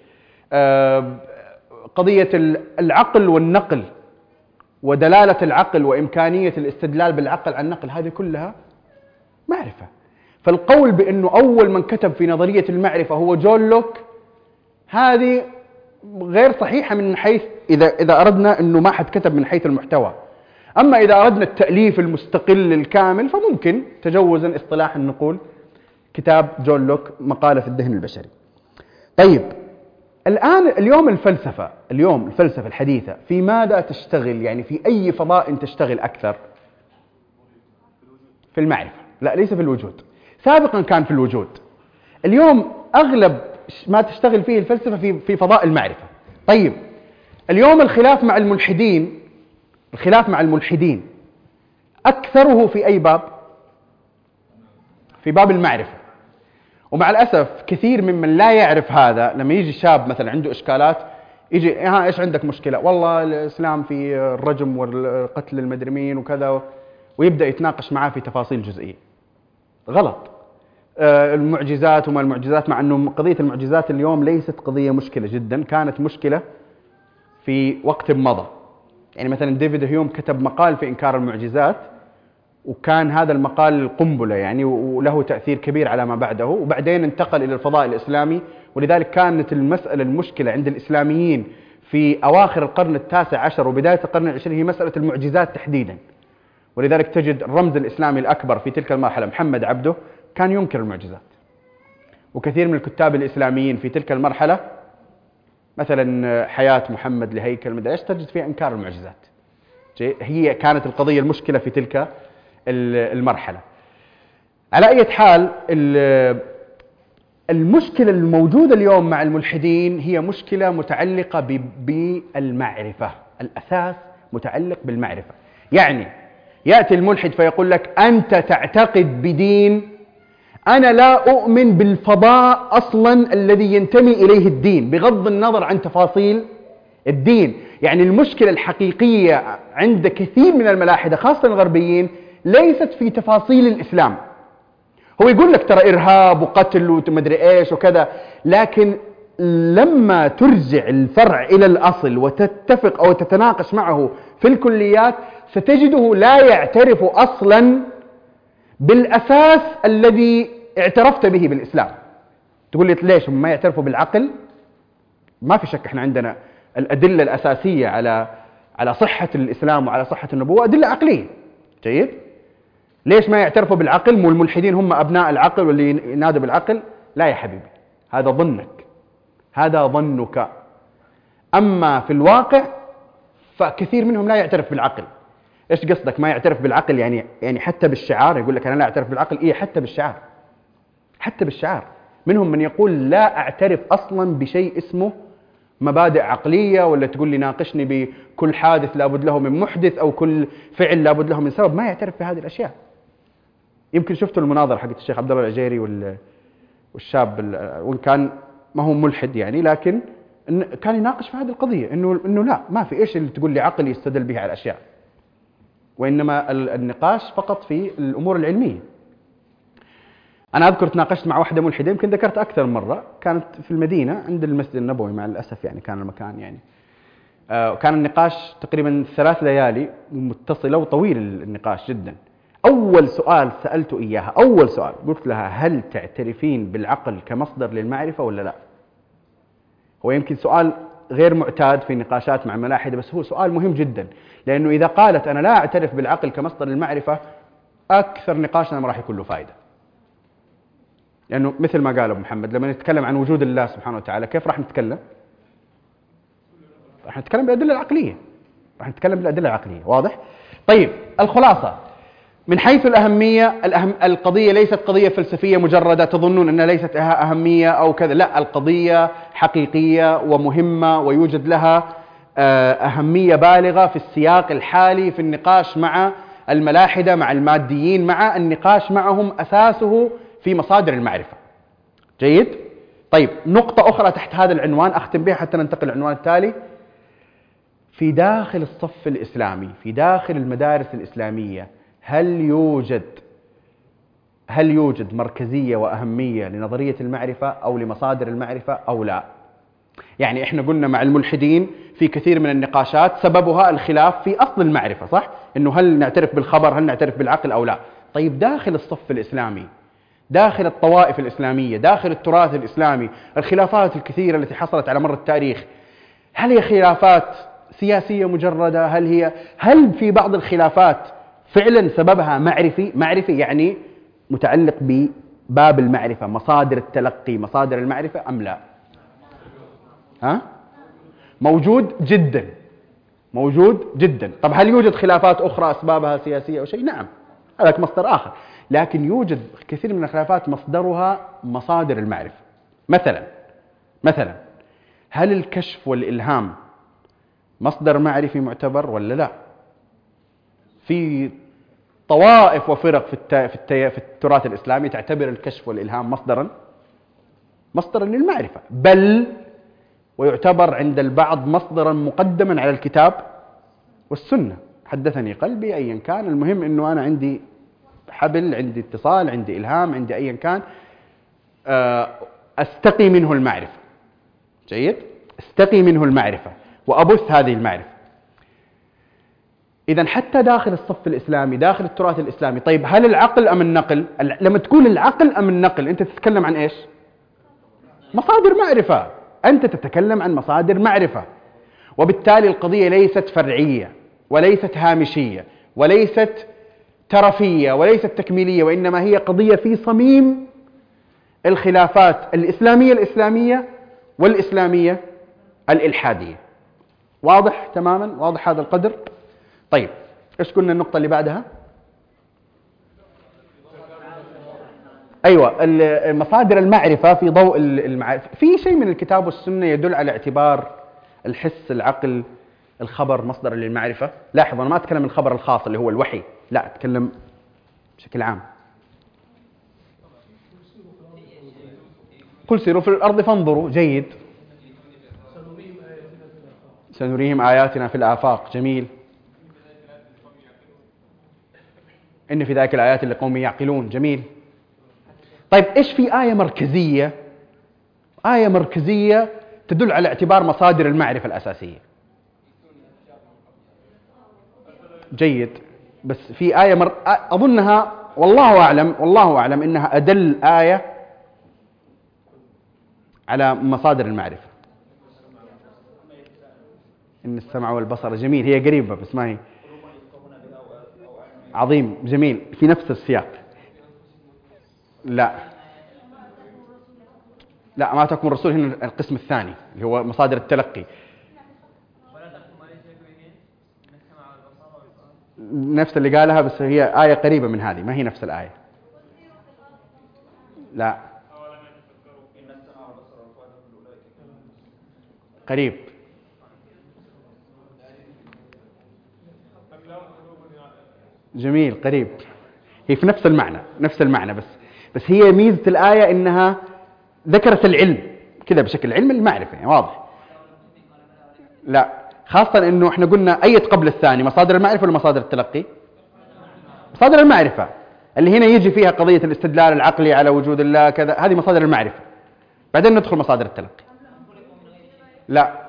قضية العقل والنقل ودلالة العقل وإمكانية الاستدلال بالعقل عن النقل، هذه كلها معرفة. فالقول بأنه أول من كتب في نظرية المعرفة هو جون لوك هذه غير صحيحة من حيث إذا أردنا أنه ما حد كتب من حيث المحتوى. أما إذا أردنا التأليف المستقل الكامل فممكن تجوزا اصطلاحا نقول كتاب جون لوك مقالة في الذهن البشري. طيب اليوم الفلسفة الحديثة في ماذا تشتغل؟ يعني في أي فضاء تشتغل أكثر؟ في المعرفة. لا، ليس في الوجود. سابقا كان في الوجود. اليوم أغلب ما تشتغل فيه الفلسفة في فضاء المعرفة. طيب اليوم الخلاف مع الملحدين أكثره في أي باب؟ في باب المعرفة. ومع الأسف كثير ممن لا يعرف هذا لما يجي شاب مثلا عنده إشكالات يجي إيش عندك مشكلة؟ والله الإسلام في الرجم والقتل المدرمين وكذا، ويبدأ يتناقش معاه في تفاصيل جزئية. غلط. المعجزات وما المعجزات، مع أنه قضية المعجزات اليوم ليست قضية مشكلة جدا، كانت مشكلة في وقت مضى. يعني مثلا ديفيد هيوم كتب مقال في إنكار المعجزات، وكان هذا المقال قنبلة يعني، وله تأثير كبير على ما بعده، وبعدين انتقل إلى الفضاء الإسلامي. ولذلك كانت المشكلة عند الإسلاميين في أواخر القرن التاسع عشر وبداية القرن العشرين هي مسألة المعجزات تحديدا. ولذلك تجد الرمز الإسلامي الأكبر في تلك المرحلة محمد عبده كان ينكر المعجزات، وكثير من الكتاب الإسلاميين في تلك المرحلة مثلا حياة محمد لهيكل مدري ايش تجد فيها إنكار المعجزات. هي كانت القضية المشكلة في تلك المرحلة. على أي حال المشكلة الموجودة اليوم مع الملحدين هي مشكلة متعلقة بالمعرفة. الأساس متعلق بالمعرفة. يعني يأتي الملحد فيقول لك أنت تعتقد بدين، أنا لا أؤمن بالفضاء أصلا الذي ينتمي إليه الدين، بغض النظر عن تفاصيل الدين. يعني المشكلة الحقيقية عند كثير من الملاحدة خاصة الغربيين ليست في تفاصيل الإسلام. هو يقول لك ترى إرهاب وقتل ومدري إيش وكذا، لكن لما ترجع الفرع إلى الأصل وتتفق أو تتناقش معه في الكليات ستجده لا يعترف أصلا بالأساس الذي اعترفت به بالإسلام. تقول لي ليش هم ما يعترفوا بالعقل؟ ما في شك احنا عندنا الأدلة الأساسية على صحة الإسلام وعلى صحة النبوة أدلة عقلية. جيد؟ ليش ما يعترفوا بالعقل؟ مو الملحدين هم أبناء العقل واللي ينادوا بالعقل؟ لا يا حبيبي، هذا ظنك، هذا ظنك. أما في الواقع فكثير منهم لا يعترف بالعقل. إيش قصدك ما يعترف بالعقل؟ يعني حتى بالشعار يقول لك أنا لا أعترف بالعقل. إيه حتى بالشعار، حتى بالشعار. منهم من يقول لا أعترف أصلا بشيء اسمه مبادئ عقلية، ولا تقول لي ناقشني بكل حادث لابد له من محدث أو كل فعل لابد له من سبب. ما يعترف بهذه الأشياء. يمكن شفتوا المناظرة حقت الشيخ عبد الله العجيري والشاب، وإن كان ما هو ملحد يعني، لكن كان يناقش في هذه القضية إنه لا، ما في إيش اللي تقول لي عقل يستدل به على الأشياء، وإنما النقاش فقط في الأمور العلمية. أنا أذكر تناقشت مع واحدة ملحدة، يمكن ذكرت أكثر مرة، كانت في المدينة عند المسجد النبوي مع الأسف يعني كان المكان يعني. كان النقاش تقريبا 3 ليالي متصلة وطويل النقاش جدا. أول سؤال سألته إياها، أول سؤال قلت لها هل تعترفين بالعقل كمصدر للمعرفة ولا لا؟ هو يمكن سؤال غير معتاد في النقاشات مع الملاحدة، بس هو سؤال مهم جدا، لأنه إذا قالت أنا لا أعترف بالعقل كمصدر للمعرفة أكثر نقاشنا ما راح يكون له فائدة. لأنه مثل ما قال أبو محمد لما نتكلم عن وجود الله سبحانه وتعالى كيف راح نتكلم؟ راح نتكلم بالأدلة العقلية، راح نتكلم بالأدلة العقلية. واضح؟ طيب الخلاصة من حيث الأهمية، القضية ليست قضية فلسفية مجردة تظنون أنها ليست لها أهمية أو كذا، لا، القضية حقيقية ومهمة ويوجد لها أهمية بالغة في السياق الحالي في النقاش مع الملاحدة، مع الماديين، مع النقاش معهم أساسه في مصادر المعرفة. جيد؟ طيب نقطة أخرى تحت هذا العنوان أختم بها حتى ننتقل للعنوان التالي. في داخل الصف الإسلامي، في داخل المدارس الإسلامية، هل يوجد مركزية وأهمية لنظرية المعرفة أو لمصادر المعرفة أو لا؟ يعني إحنا قلنا مع الملحدين في كثير من النقاشات سببها الخلاف في أصل المعرفة، صح؟ إنه هل نعترف بالخبر، هل نعترف بالعقل أو لا؟ طيب داخل الصف الإسلامي، داخل الطوائف الإسلامية، داخل التراث الإسلامي، الخلافات الكثيرة التي حصلت على مر التاريخ، هل هي خلافات سياسية مجردة؟ هل في بعض الخلافات فعلا سببها معرفي يعني متعلق بباب المعرفة، مصادر التلقي، مصادر المعرفة أم لا؟ موجود جدا. طب هل يوجد خلافات أخرى أسبابها سياسية أو شيء؟ نعم، هذا مصدر آخر، لكن يوجد كثير من الخلافات مصدرها مصادر المعرفة. مثلا هل الكشف والإلهام مصدر معرفي معتبر ولا لا؟ في طوائف وفرق في التراث الإسلامي تعتبر الكشف والإلهام مصدرا للمعرفة، بل ويعتبر عند البعض مصدرا مقدما على الكتاب والسنة. حدثني قلبي أيا كان، المهم أنه أنا عندي حبل، عندي اتصال، عندي إلهام، عندي أيا كان، أستقي منه المعرفة. جيد؟ استقي منه المعرفة وأبث هذه المعرفة. إذا حتى داخل الصف الإسلامي، داخل التراث الإسلامي، طيب هل العقل أم النقل؟ لما تقول العقل أم النقل أنت تتكلم عن إيش؟ مصادر معرفة، أنت تتكلم عن مصادر معرفة، وبالتالي القضية ليست فرعية وليست هامشية وليست ترفية وليست تكميلية، وإنما هي قضية في صميم الخلافات الإسلامية والإسلامية الإلحادية. واضح تماما؟ واضح هذا القدر؟ طيب إيش قلنا النقطة اللي بعدها؟ أيوة، مصادر المعرفة في ضوء المعرفة. في شيء من الكتاب والسنة يدل على اعتبار الحس، العقل، الخبر مصدر للمعرفة؟ لاحظ أنا ما أتكلم عن الخبر الخاص اللي هو الوحي، لا أتكلم بشكل عام. قل سيروا في الأرض فانظروا. جيد. سنريهم آياتنا في الآفاق. جميل. إن في ذلك الآيات لقوم يعقلون. جميل. طيب إيش في آية مركزية تدل على اعتبار مصادر المعرفة الأساسية؟ جيد. بس في آية أظنها والله أعلم إنها أدل آية على مصادر المعرفة. إن السمع والبصر. جميل. هي قريبة بس ما هي عظيم. جميل. في نفس السياق. لا ما تكون الرسول هنا القسم الثاني اللي هو مصادر التلقي. نفس اللي قالها بس هي آية قريبة من هذه، ما هي نفس الآية. لا قريب. جميل. قريب. هي في نفس المعنى بس هي ميزة الآية إنها ذكرت العلم كذا بشكل علم المعرفة، يعني واضح. لا، خاصة إنه إحنا قلنا أية قبل الثاني، مصادر المعرفة ولا مصادر التلقي؟ مصادر المعرفة اللي هنا يجي فيها قضية الاستدلال العقلي على وجود الله كذا، هذه مصادر المعرفة. بعدين ندخل مصادر التلقي. لا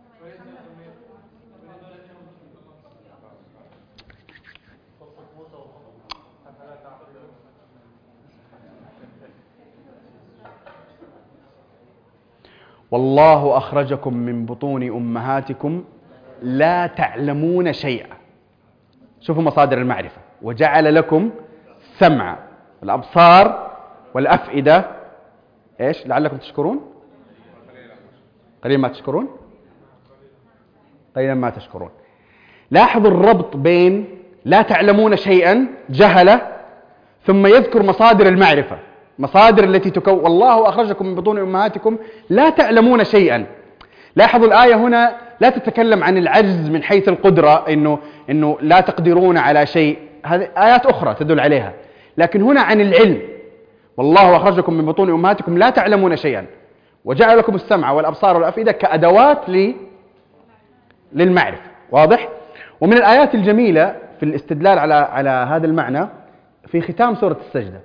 والله أخرجكم من بطون أمهاتكم لا تعلمون شيئا. شوفوا مصادر المعرفة. وجعل لكم السمع والأبصار والأفئدة إيش لعلكم تشكرون. قليلا ما تشكرون. قليلا ما تشكرون. لاحظوا الربط بين لا تعلمون شيئا جهلة ثم يذكر مصادر المعرفة، مصادر التي والله أخرجكم من بطون أمهاتكم لا تعلمون شيئا. لاحظوا الآية هنا لا تتكلم عن العجز من حيث القدرة، إنه لا تقدرون على شيء، هذه آيات أخرى تدل عليها، لكن هنا عن العلم. والله أخرجكم من بطون أمهاتكم لا تعلمون شيئا وجعل لكم السمع والأبصار والأفئدة كأدوات للمعرفة. واضح؟ ومن الآيات الجميلة في الاستدلال على هذا المعنى في ختام سورة السجدة.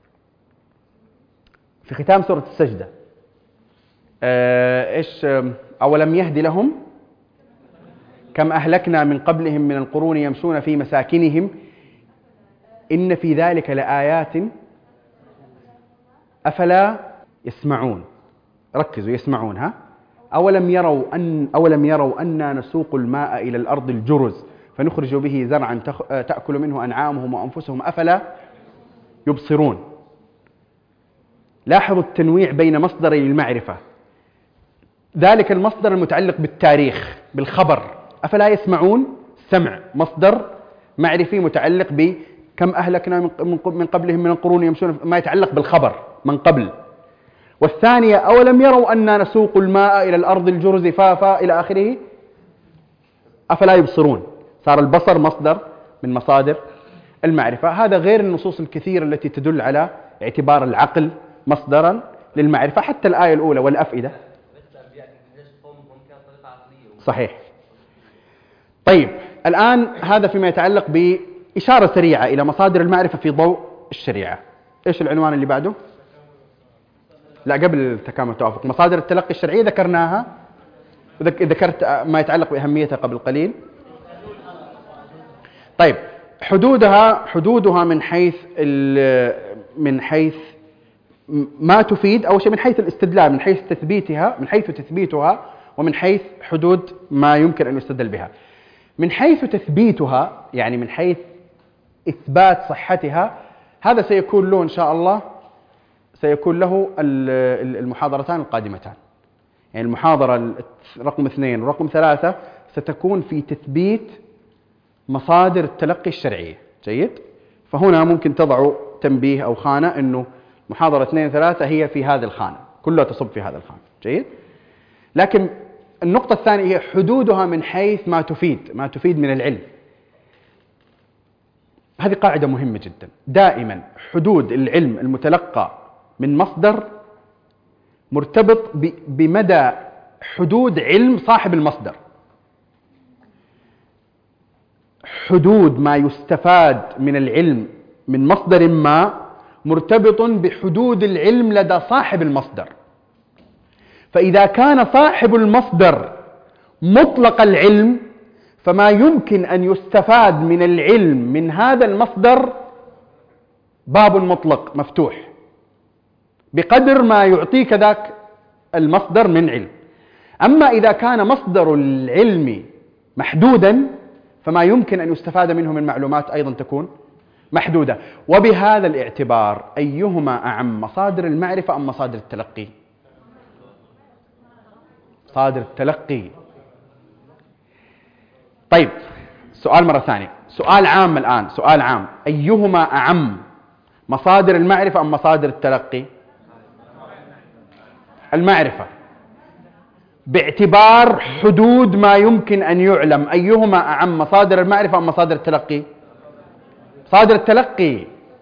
إيش أولم يهد لهم كم أهلكنا من قبلهم من القرون يمشون في مساكنهم إن في ذلك لآيات أفلا يسمعون. ركزوا، يسمعون. ها أولم يروا أنا نسوق الماء إلى الأرض الجرز فنخرج به زرعا تأكل منه أنعامهم وأنفسهم أفلا يبصرون. لاحظوا التنويع بين مصدري المعرفة، ذلك المصدر المتعلق بالتاريخ بالخبر أفلا يسمعون، سمع مصدر معرفي متعلق بكم أهلكنا من قبلهم من القرون يمشون، ما يتعلق بالخبر من قبل. والثانية أولم يروا أننا نسوق الماء إلى الأرض الجرز فافا إلى آخره أفلا يبصرون. صار البصر مصدر من مصادر المعرفة. هذا غير النصوص الكثيرة التي تدل على اعتبار العقل مصدرا للمعرفة، حتى الآية الأولى والأفئدة. صحيح. طيب الآن هذا فيما يتعلق بإشارة سريعة إلى مصادر المعرفة في ضوء الشريعة. إيش العنوان اللي بعده؟ لا، قبل التكامل والتوافق. مصادر التلقي الشرعية ذكرت ما يتعلق بأهميتها قبل قليل. طيب حدودها من حيث ما تفيد، أو شيء من حيث الاستدلال، من حيث تثبيتها، ومن حيث حدود ما يمكن أن يستدل بها. من حيث تثبيتها، يعني من حيث إثبات صحتها، هذا سيكون له إن شاء الله المحاضرتان القادمتان. يعني المحاضرة رقم 2 ورقم 3 ستكون في تثبيت مصادر التلقي الشرعية. جيد؟ فهنا ممكن تضعوا تنبيه أو خانة أنه محاضرة 2 و3 هي في هذه الخانة، كلها تصب في هذا الخانة. جيد؟ لكن النقطة الثانية هي حدودها من حيث ما تفيد من العلم. هذه قاعدة مهمة جدا. دائما حدود العلم المتلقى من مصدر مرتبط بمدى حدود علم صاحب المصدر. حدود ما يستفاد من العلم من مصدر ما مرتبط بحدود العلم لدى صاحب المصدر. فإذا كان صاحب المصدر مطلق العلم، فما يمكن أن يستفاد من العلم من هذا المصدر باب مطلق مفتوح بقدر ما يعطيك ذاك المصدر من علم. أما إذا كان مصدر العلم محدودا، فما يمكن أن يستفاد منه من معلومات أيضا تكون محدودة. وبهذا الاعتبار أيهما أعم، مصادر المعرفة أم مصادر التلقي؟ مصادر التلقي. طيب، سؤال مرة ثانية، سؤال عام الآن، سؤال عام، أيهما أعم، مصادر المعرفة أم مصادر التلقي؟ المعرفة. باعتبار حدود ما يمكن أن يعلم، أيهما أعم، مصادر المعرفة أم مصادر التلقي؟ مصادر التلقي.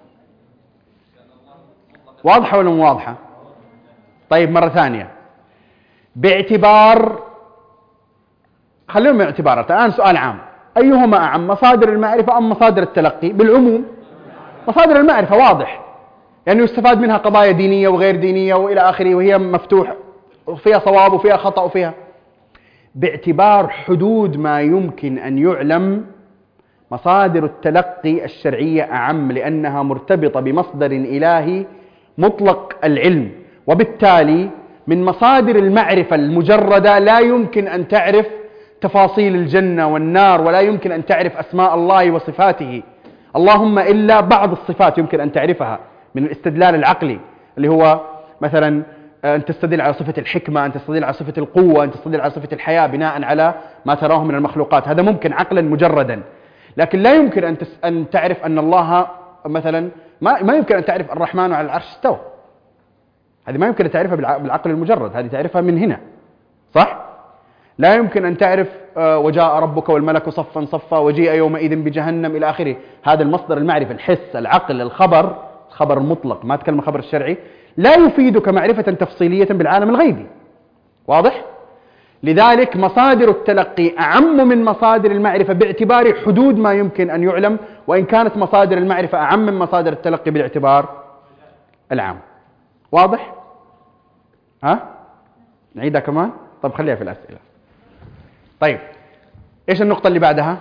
واضحة ولا مو واضحة؟ طيب مرة ثانية، باعتبار، خليهم اعتبارات الآن، سؤال عام، أيهما أعم، مصادر المعرفة أم مصادر التلقي؟ بالعموم مصادر المعرفة، واضح، يعني يستفاد منها قضايا دينية وغير دينية وإلى آخره، وهي مفتوح وفيها صواب وفيها خطأ وفيها. باعتبار حدود ما يمكن أن يعلم، مصادر التلقي الشرعية أعم، لأنها مرتبطة بمصدر إلهي مطلق العلم، وبالتالي من مصادر المعرفة المجردة لا يمكن أن تعرف تفاصيل الجنة والنار، ولا يمكن أن تعرف أسماء الله وصفاته، اللهم إلا بعض الصفات يمكن أن تعرفها من الاستدلال العقلي، اللي هو مثلا أن تستدل على صفة الحكمة، أن تستدل على صفة القوة، أن تستدل على صفة الحياة بناء على ما تراه من المخلوقات. هذا ممكن عقلا مجردا، لكن لا يمكن أن تعرف أن الله مثلا، ما يمكن أن تعرف الرحمن على العرش استوى. هذه ما يمكن أن تعرفها بالعقل المجرد، هذه تعرفها من هنا، صح؟ لا يمكن أن تعرف وجاء ربك والملك صفا صفا وجيء يومئذ بجهنم إلى آخره. هذا المصدر المعرفة، الحس، العقل، الخبر، خبر مطلق، ما أتكلم خبر الشرعي، لا يفيدك معرفة تفصيلية بالعالم الغيبي. واضح؟ لذلك مصادر التلقي أعم من مصادر المعرفة باعتبار حدود ما يمكن أن يعلم، وإن كانت مصادر المعرفة أعم من مصادر التلقي بالاعتبار العام. واضح؟ ها؟ نعيدها كمان؟ طب خليها في الأسئلة. طيب، إيش النقطة اللي بعدها؟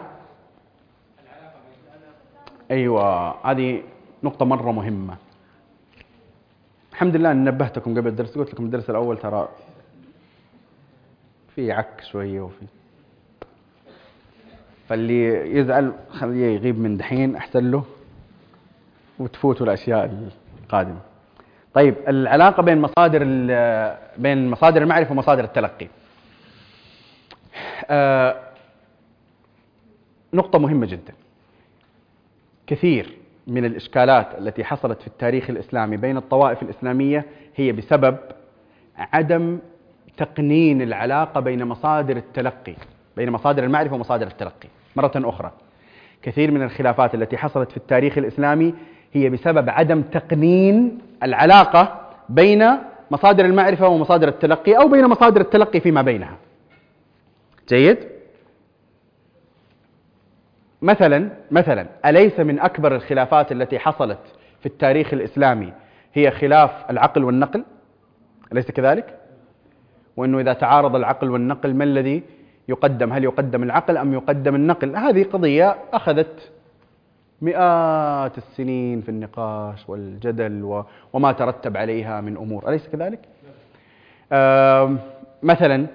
أيوة، هذه نقطة مرة مهمة. الحمد لله أن نبهتكم قبل الدرس، قلت لكم الدرس الأول ترى في عك شوية وفي، فاللي يزعل خليه يغيب من دحين أحسن له وتفوتوا الأشياء القادمة. طيب، العلاقة بين مصادر المعرفة ومصادر التلقي. نقطة مهمة جدا. كثير من الإشكالات التي حصلت في التاريخ الإسلامي بين الطوائف الإسلامية هي بسبب عدم تقنين العلاقة بين مصادر التلقي، بين مصادر المعرفة ومصادر التلقي. مرة أخرى، كثير من الخلافات التي حصلت في التاريخ الإسلامي هي بسبب عدم تقنين العلاقة بين مصادر المعرفة ومصادر التلقي، أو بين مصادر التلقي فيما بينها. جيد؟ مثلا أليس من أكبر الخلافات التي حصلت في التاريخ الإسلامي هي خلاف العقل والنقل؟ أليس كذلك؟ وأنه إذا تعارض العقل والنقل ما الذي يقدم؟ هل يقدم العقل أم يقدم النقل؟ هذه قضية أخذت مئات السنين في النقاش والجدل وما ترتب عليها من أمور، أليس كذلك؟ مثلا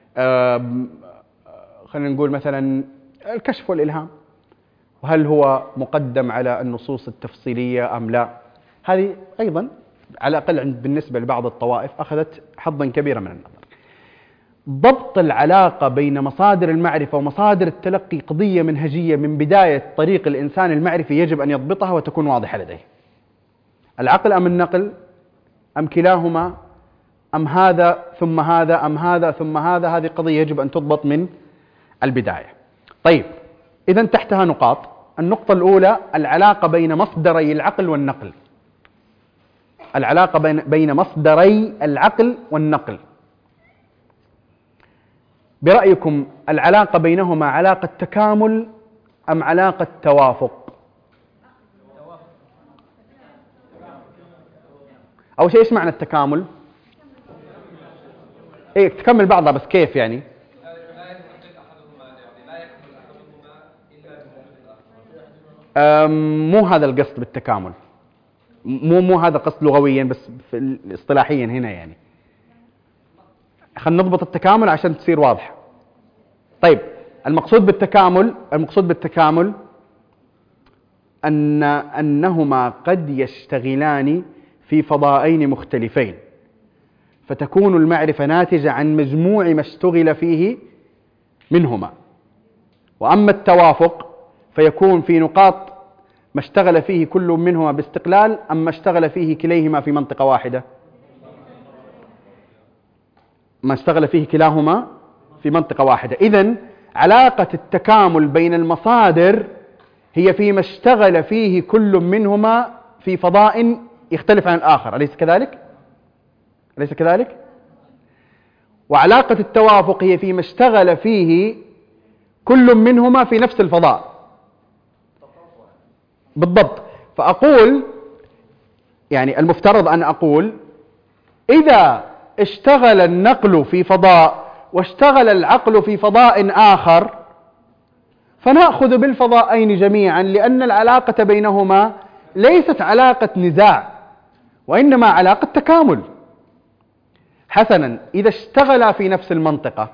خلينا نقول مثلا الكشف والإلهام، وهل هو مقدم على النصوص التفصيلية أم لا؟ هذه أيضا على الأقل بالنسبة لبعض الطوائف أخذت حظا كبيرا من النظر. ضبط العلاقة بين مصادر المعرفة ومصادر التلقي قضية منهجية من بداية طريق الإنسان المعرفي، يجب أن يضبطها وتكون واضحة لديه. العقل أم النقل أم كلاهما أم هذا ثم هذا أم هذا ثم هذا، هذه قضية يجب أن تضبط من البداية. طيب، إذن تحتها نقاط. النقطة الأولى العلاقة بين مصدري العقل والنقل. العلاقة بين مصدري العقل والنقل، برأيكم العلاقة بينهما علاقة تكامل أم علاقة توافق؟ أول شيء إيش معنى التكامل؟ إيه تكمل بعضها، بس كيف يعني؟ لا يستقل أحدهما، يعني لا يكمل أحدهما إلا بوجود الآخر. مو هذا القصد بالتكامل، مو هذا قصد لغويا، بس في اصطلاحيا هنا يعني خلينا نضبط التكامل عشان تصير واضحة. طيب، المقصود بالتكامل أنهما قد يشتغلان في فضاءين مختلفين، فتكون المعرفة ناتجة عن مجموع ما اشتغل فيه منهما. وأما التوافق فيكون في نقاط ما اشتغل فيه كل منهما باستقلال، أما اشتغل فيه كليهما في منطقة واحدة. ما اشتغل فيه كلاهما في منطقة واحدة. إذن علاقة التكامل بين المصادر هي فيما اشتغل فيه كل منهما في فضاء يختلف عن الآخر، أليس كذلك؟ أليس كذلك؟ وعلاقة التوافق هي فيما اشتغل فيه كل منهما في نفس الفضاء. بالضبط. فأقول يعني المفترض أن أقول إذا اشتغل النقل في فضاء واشتغل العقل في فضاء آخر، فنأخذ بالفضاءين جميعا، لأن العلاقة بينهما ليست علاقة نزاع وإنما علاقة تكامل. حسنا، إذا اشتغلا في نفس المنطقة،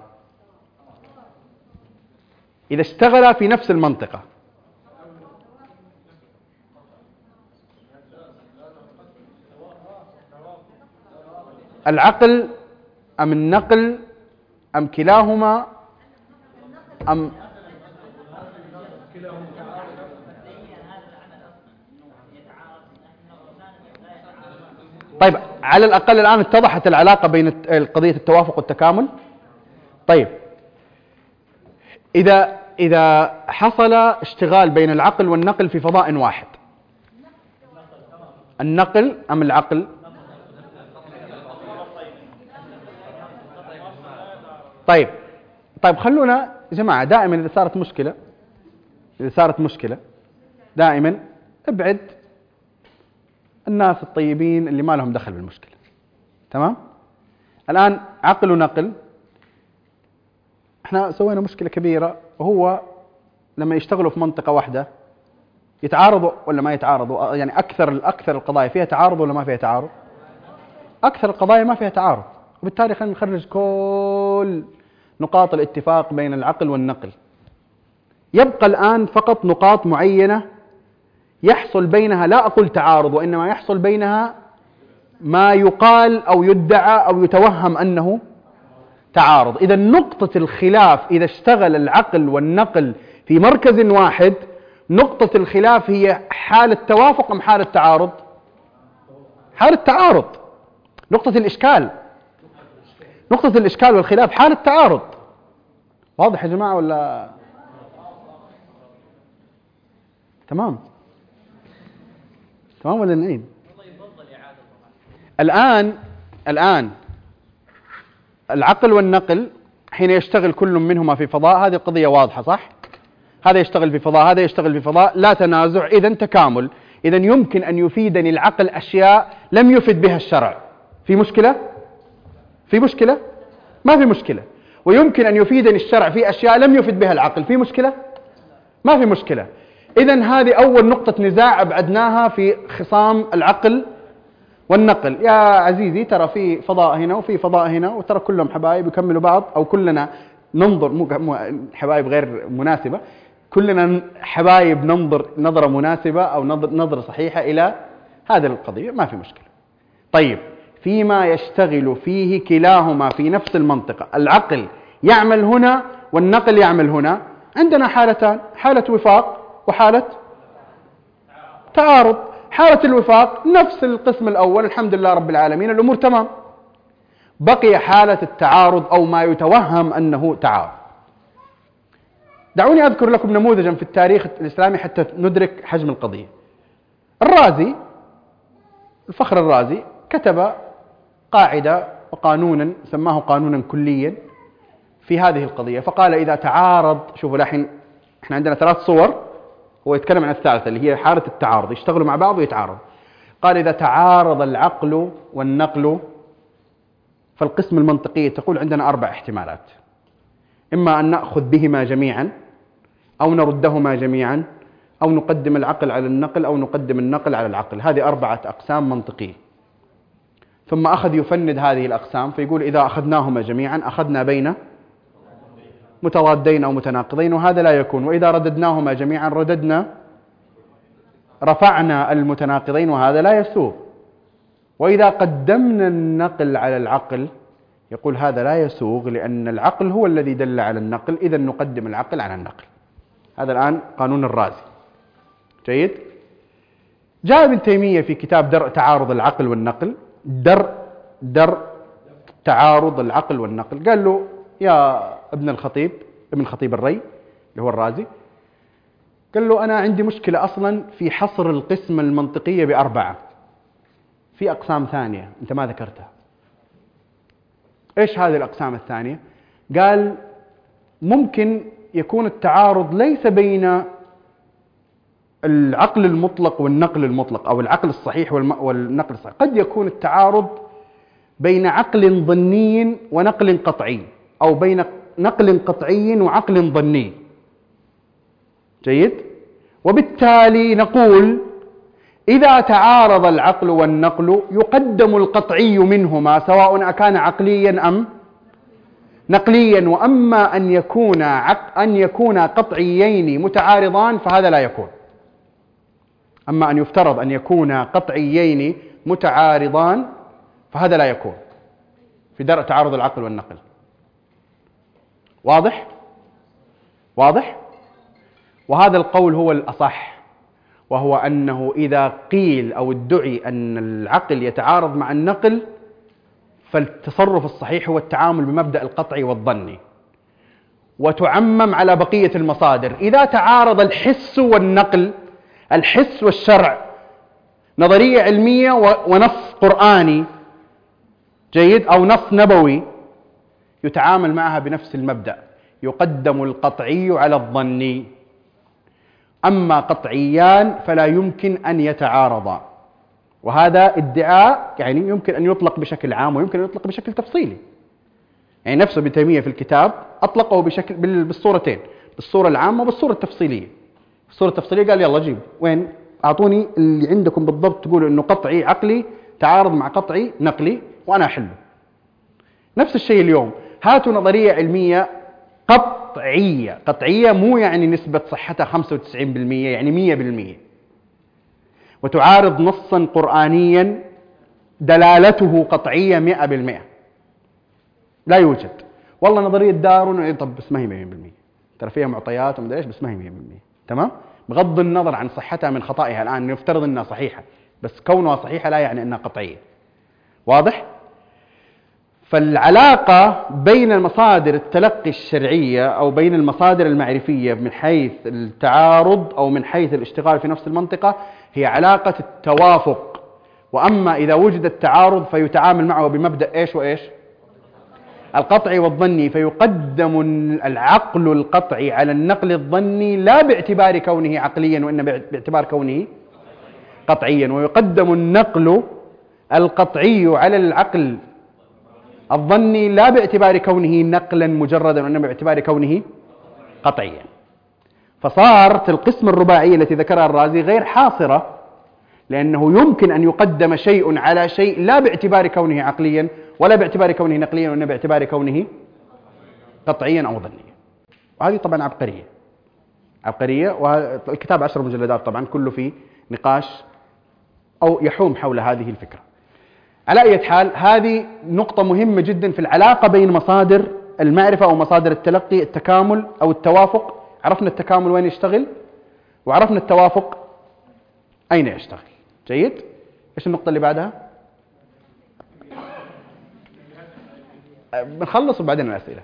العقل أم النقل أم كلاهما أم طيب، على الأقل الآن اتضحت العلاقة بين قضية التوافق والتكامل. طيب، إذا حصل اشتغال بين العقل والنقل في فضاء واحد، النقل أم العقل؟ طيب خلونا يا جماعة، دائما إذا صارت مشكلة دائما ابعد الناس الطيبين اللي ما لهم دخل بالمشكلة. تمام؟ الآن عقل ونقل، احنا سوينا مشكلة كبيرة، وهو لما يشتغلوا في منطقة واحدة يتعارضوا ولا ما يتعارضوا؟ يعني أكثر القضايا فيها تعارض ولا ما فيها تعارض؟ أكثر القضايا ما فيها تعارض، وبالتالي خلينا نخرج كل نقاط الاتفاق بين العقل والنقل. يبقى الآن فقط نقاط معينة يحصل بينها، لا أقول تعارض، وإنما يحصل بينها ما يقال أو يدعى أو يتوهم أنه تعارض. إذا نقطة الخلاف إذا اشتغل العقل والنقل في مركز واحد، نقطة الخلاف هي حالة توافق أم حالة تعارض؟ حالة تعارض. نقطة الإشكال والخلاف حالة تعارض. واضح يا جماعة ولا؟ تمام ولا نعيد؟ الآن العقل والنقل حين يشتغل كل منهما في فضاء، هذه القضية واضحة صح؟ هذا يشتغل في فضاء، هذا يشتغل في فضاء، لا تنازع، إذن تكامل. إذن يمكن أن يفيدني العقل أشياء لم يفد بها الشرع. في مشكلة؟ ما في مشكلة. ويمكن أن يفيدني الشرع في أشياء لم يفد بها العقل. في مشكلة؟ ما في مشكلة. إذن هذه أول نقطة نزاع أبعدناها في خصام العقل والنقل. يا عزيزي ترى في فضاء هنا وفي فضاء هنا، وترى كلهم حبايب يكملوا بعض، أو كلنا ننظر مو حبايب غير مناسبة، كلنا حبايب ننظر نظرة مناسبة أو نظرة صحيحة إلى هذه القضية، ما في مشكلة. طيب فيما يشتغل فيه كلاهما في نفس المنطقة، العقل يعمل هنا والنقل يعمل هنا، عندنا حالتان، حالة وفاق وحالة تعارض. حالة الوفاق نفس القسم الأول، الحمد لله رب العالمين الأمور تمام. بقي حالة التعارض أو ما يتوهم أنه تعارض. دعوني أذكر لكم نموذجا في التاريخ الإسلامي حتى ندرك حجم القضية. الرازي، الفخر الرازي، كتب قاعدة وقانونا سماه قانونا كليا في هذه القضية، فقال إذا تعارض، شوفوا الحين احنا عندنا 3 صور، هو يتكلم عن الثالثة اللي هي حالة التعارض، يشتغلوا مع بعض ويتعارض. قال إذا تعارض العقل والنقل فالقسم المنطقي تقول عندنا 4 احتمالات، إما أن نأخذ بهما جميعا، أو نردهما جميعا، أو نقدم العقل على النقل، أو نقدم النقل على العقل. هذه 4 أقسام منطقية. ثم أخذ يفند هذه الأقسام فيقول إذا أخذناهما جميعا أخذنا بين متضادين أو متناقضين، وهذا لا يكون. وإذا رددناهما جميعا رفعنا المتناقضين، وهذا لا يسوغ. وإذا قدمنا النقل على العقل يقول هذا لا يسوغ، لأن العقل هو الذي دل على النقل، إذا نقدم العقل على النقل. هذا الآن قانون الرازي. جيد. جاء ابن تيمية في كتاب درء تعارض العقل والنقل، درء تعارض العقل والنقل، قال له يا ابن الخطيب الري اللي هو الرازي، قال له أنا عندي مشكلة أصلا في حصر القسم المنطقية ب4، في أقسام ثانية أنت ما ذكرتها. إيش هذه الأقسام الثانية؟ قال ممكن يكون التعارض ليس بين العقل المطلق والنقل المطلق، أو العقل الصحيح والنقل الصحيح، قد يكون التعارض بين عقل ظني ونقل قطعي، أو بين نقل قطعي وعقل ظني. جيد. وبالتالي نقول إذا تعارض العقل والنقل يقدم القطعي منهما سواء أكان عقليا أم نقليا، وأما أن يكون قطعيين متعارضان فهذا لا يكون. أما أن يفترض أن يكون قطعيين متعارضان فهذا لا يكون في درء تعارض العقل والنقل. واضح؟ وهذا القول هو الأصح، وهو أنه إذا قيل أو ادعي أن العقل يتعارض مع النقل فالتصرف الصحيح هو التعامل بمبدأ القطعي والظني، وتعمم على بقية المصادر. إذا تعارض الحس والنقل، الحس والشرع، نظرية علمية ونص قرآني جيد أو نص نبوي، يتعامل معها بنفس المبدأ، يقدم القطعي على الظني. أما قطعيان فلا يمكن أن يتعارضا، وهذا ادعاء يعني يمكن أن يطلق بشكل عام ويمكن أن يطلق بشكل تفصيلي. يعني نفسه ابن تيمية في الكتاب أطلقه بالصورتين، بالصورة العامة وبالصورة التفصيلية. الصورة التفصيلية قال يلا جيب وين، أعطوني اللي عندكم بالضبط تقولوا إنه قطعي عقلي تعارض مع قطعي نقلي وأنا أحله. نفس الشيء اليوم، هاتوا نظرية علمية قطعية مو يعني نسبة صحتها 95%، يعني 100%، وتعارض نصا قرآنيا دلالته قطعية 100%. لا يوجد. والله نظرية دارون، طب بس ما هي 100%، ترى فيها معطيات ومدري ايش، بس ما هي 100%. تمام؟ بغض النظر عن صحتها من خطائها الآن، نفترض أنها صحيحة، بس كونها صحيحة لا يعني أنها قطعية. واضح؟ فالعلاقة بين المصادر التلقي الشرعية أو بين المصادر المعرفية من حيث التعارض أو من حيث الاشتغال في نفس المنطقة هي علاقة التوافق. وأما إذا وجد التعارض فيتعامل معه بمبدأ إيش وإيش؟ القطعي والظني، فيقدم العقل القطعي على النقل الظني لا باعتبار كونه عقليا وإنما باعتبار كونه قطعيا، ويقدم النقل القطعي على العقل الظني لا باعتبار كونه نقلا مجردا وإنما باعتبار كونه قطعيا. فصارت القسمة الرباعية التي ذكرها الرازي غير حاصرة، لأنه يمكن أن يقدم شيء على شيء لا باعتبار كونه عقليا ولا باعتبار كونه نقليا، وإنما باعتبار كونه قطعيا أو ظنيا. وهذه طبعا عبقرية، والكتاب 10 مجلدات طبعا كله فيه نقاش أو يحوم حول هذه الفكرة. على أي حال، هذه نقطة مهمة جدا في العلاقة بين مصادر المعرفة أو مصادر التلقي، التكامل أو التوافق. عرفنا التكامل وين يشتغل، وعرفنا التوافق أين يشتغل. جيد. إيش النقطة اللي بعدها؟ بنخلص وبعدين الأسئلة.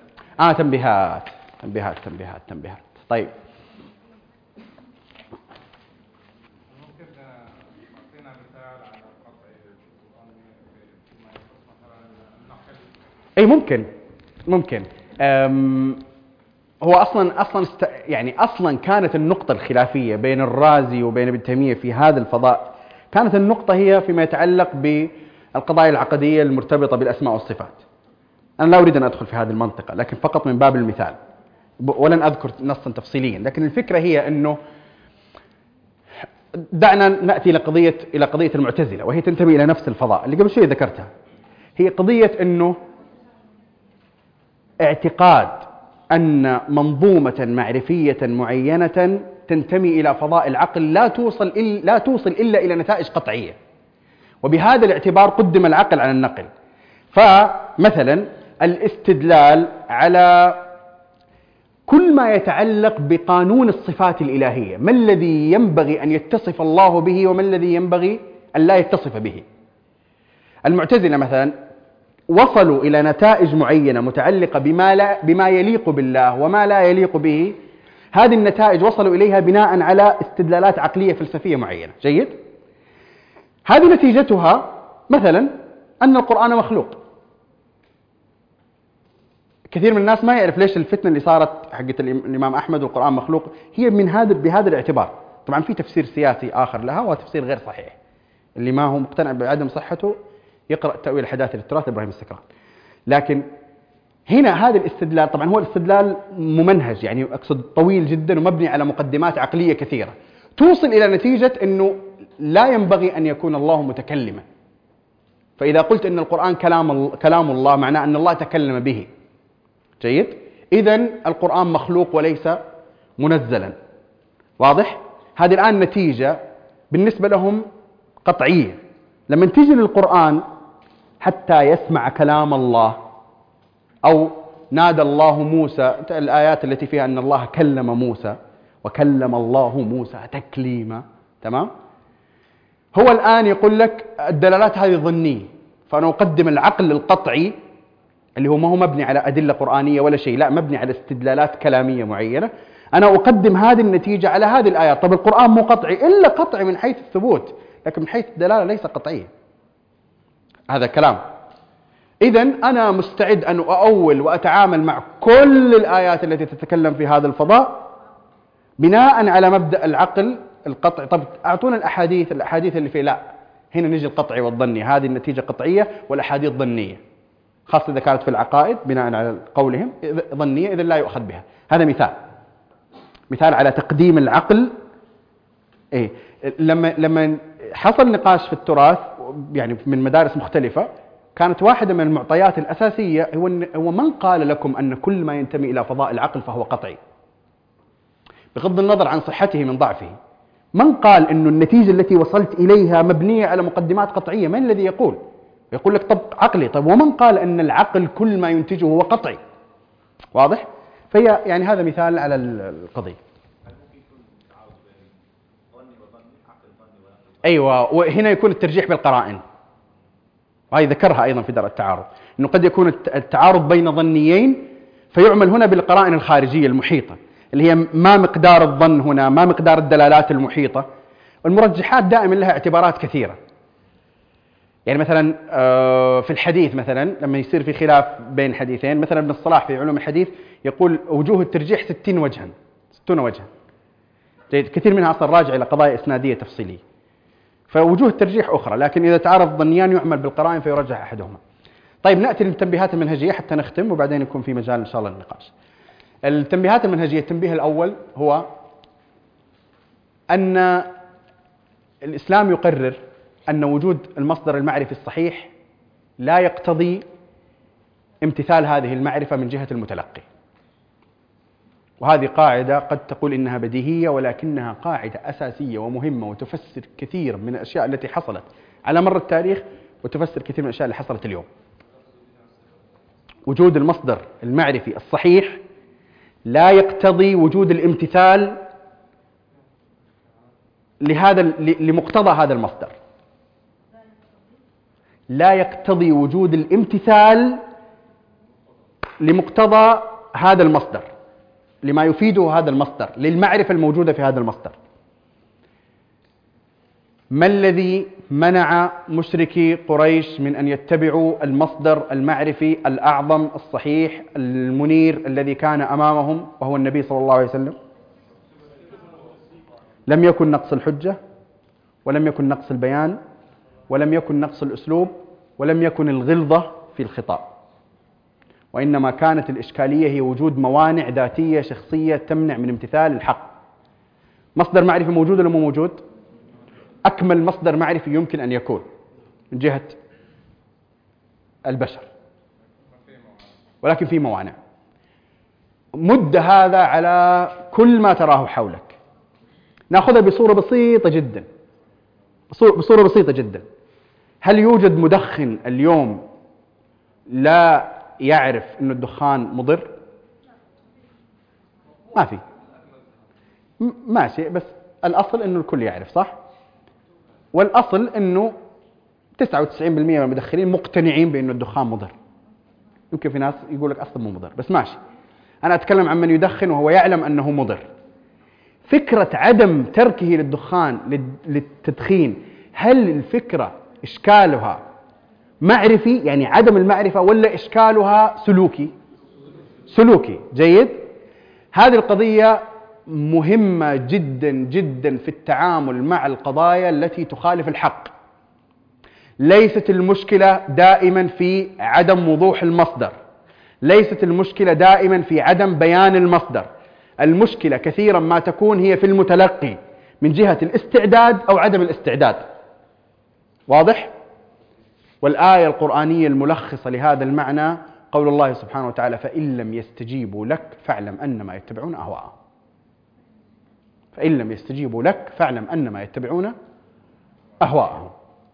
تنبيهات. طيب، ممكن تعطينا مثال على قطع القرآن فيما يخص مثلا النقل؟ أي ممكن. هو أصلا كانت النقطة الخلافية بين الرازي وبين ابن تيمية في هذا الفضاء، كانت النقطة هي فيما يتعلق بالقضايا العقدية المرتبطة بالأسماء والصفات. أنا لا أريد أن أدخل في هذه المنطقة، لكن فقط من باب المثال، ولن أذكر نصا تفصيليا. لكن الفكرة هي أنه دعنا نأتي إلى قضية المعتزلة، وهي تنتمي إلى نفس الفضاء اللي قبل شوي ذكرتها. هي قضية أنه اعتقاد أن منظومة معرفية معينة تنتمي إلى فضاء العقل لا توصل إلا إلى نتائج قطعية، وبهذا الاعتبار قدم العقل على النقل. فمثلا الاستدلال على كل ما يتعلق بقانون الصفات الإلهية، ما الذي ينبغي أن يتصف الله به وما الذي ينبغي أن لا يتصف به. المعتزلة مثلا وصلوا إلى نتائج معينة متعلقة بما يليق بالله وما لا يليق به. هذه النتائج وصلوا إليها بناء على استدلالات عقلية فلسفية معينة. جيد. هذه نتيجتها مثلا أن القرآن مخلوق. كثير من الناس ما يعرف ليش الفتنة اللي صارت حقت الإمام أحمد والقرآن مخلوق هي بهذا الاعتبار. طبعا في تفسير سياسي آخر لها وهو تفسير غير صحيح، اللي ما هو مقتنع بعدم صحته يقرأ تأويل حداثة التراث إبراهيم السكران. لكن هنا هذا الاستدلال طبعا هو الاستدلال ممنهج، يعني أقصد طويل جدا ومبني على مقدمات عقلية كثيرة توصل إلى نتيجة أنه لا ينبغي أن يكون الله متكلما. فإذا قلت أن القرآن كلام الله معناه أن الله تكلم به. جيد. إذن القرآن مخلوق وليس منزلا. واضح؟ هذه الآن نتيجة بالنسبة لهم قطعية. لما تيجي للقرآن حتى يسمع كلام الله، أو نادى الله موسى، الآيات التي فيها أن الله كلم موسى وكلم الله موسى تكليما، تمام؟ هو الآن يقول لك الدلالات هذه ظنية، فأنا أقدم العقل القطعي اللي هو ما هو مبني على أدلة قرآنية ولا شيء، لا مبني على استدلالات كلامية معينة. أنا أقدم هذه النتيجة على هذه الآيات. طب القرآن مو قطعي إلا قطعي من حيث الثبوت، لكن من حيث الدلالة ليس قطعيا. هذا كلام. إذن أنا مستعد أن أؤول وأتعامل مع كل الآيات التي تتكلم في هذا الفضاء بناء على مبدأ العقل القطعي. طب أعطونا الأحاديث اللي فيه، لا هنا نجي القطعي والظني، هذه النتيجة قطعية والأحاديث ظنية، خاصة إذا كانت في العقائد بناء على قولهم ظنية إذن لا يؤخذ بها. هذا مثال على تقديم العقل. إيه؟ لما حصل نقاش في التراث يعني من مدارس مختلفة، كانت واحدة من المعطيات الأساسية هو من قال لكم أن كل ما ينتمي إلى فضاء العقل فهو قطعي، بغض النظر عن صحته من ضعفه. من قال أن النتيجة التي وصلت إليها مبنية على مقدمات قطعية؟ من الذي يقول لك طب عقلي؟ طب ومن قال أن العقل كل ما ينتجه هو قطعي؟ واضح؟ فهي يعني هذا مثال على القضية. أيوة، وهنا يكون الترجيح بالقرائن، وهي ذكرها أيضا في درء التعارض، أنه قد يكون التعارض بين ظنيين فيعمل هنا بالقرائن الخارجية المحيطة، اللي هي ما مقدار الظن هنا، ما مقدار الدلالات المحيطة. والمرجحات دائما لها اعتبارات كثيرة. يعني مثلا في الحديث مثلا لما يصير في خلاف بين حديثين، مثلا ابن الصلاح في علوم الحديث يقول وجوه الترجيح 60 وجها. كثير منها أصلا راجع إلى قضايا إسنادية تفصيلية، فوجوه الترجيح أخرى، لكن إذا تعارض ظنيان يعمل بالقرائن فيرجح أحدهما. طيب نأتي للتنبيهات المنهجية حتى نختم، وبعدين يكون في مجال إن شاء الله للنقاش. التنبيهات المنهجية، التنبيه الأول هو أن الإسلام يقرر أن وجود المصدر المعرفي الصحيح لا يقتضي امتثال هذه المعرفة من جهة المتلقي. وهذه قاعدة قد تقول إنها بديهية، ولكنها قاعدة أساسية ومهمة، وتفسر كثير من الأشياء التي حصلت على مر التاريخ، وتفسر كثير من الأشياء اللي حصلت اليوم. وجود المصدر المعرفي الصحيح لا يقتضي وجود الامتثال لمقتضى هذا المصدر. لا يقتضي وجود الامتثال لمقتضى هذا المصدر، لما يفيده هذا المصدر، للمعرفة الموجودة في هذا المصدر. ما الذي منع مشركي قريش من أن يتبعوا المصدر المعرفي الأعظم الصحيح المنير الذي كان أمامهم وهو النبي صلى الله عليه وسلم؟ لم يكن نقص الحجة، ولم يكن نقص البيان، ولم يكن نقص الأسلوب، ولم يكن الغلظة في الخطاب، وإنما كانت الإشكالية هي وجود موانع ذاتية شخصية تمنع من امتثال الحق. مصدر معرفي موجود ولا مو موجود؟ أكمل مصدر معرفي يمكن أن يكون من جهة البشر، ولكن في موانع. مد هذا على كل ما تراه حولك. نأخذها بصورة بسيطة جدا، بصورة بسيطة جدا. هل يوجد مدخن اليوم لا يعرف أن الدخان مضر؟ ما في، ماشي، بس الأصل أنه الكل يعرف، صح؟ والأصل أنه 99% من المدخنين مقتنعين بأنه الدخان مضر. يمكن في ناس يقول لك أصلا مو مضر، بس ماشي. أنا أتكلم عن من يدخن وهو يعلم أنه مضر. فكرة عدم تركه للتدخين، هل الفكرة إشكالها معرفي يعني عدم المعرفة، ولا إشكالها سلوكي؟ سلوكي. جيد. هذه القضية مهمة جدا جدا في التعامل مع القضايا التي تخالف الحق. ليست المشكلة دائما في عدم وضوح المصدر، ليست المشكلة دائما في عدم بيان المصدر. المشكلة كثيرا ما تكون هي في المتلقي من جهة الاستعداد أو عدم الاستعداد. واضح؟ والآية القرآنية الملخصة لهذا المعنى قول الله سبحانه وتعالى: فإن لم يستجيبوا لك فاعلم أنما يتبعون أهواءهم. فإن لم يستجيبوا لك فاعلم أنما يتبعون أهواءهم.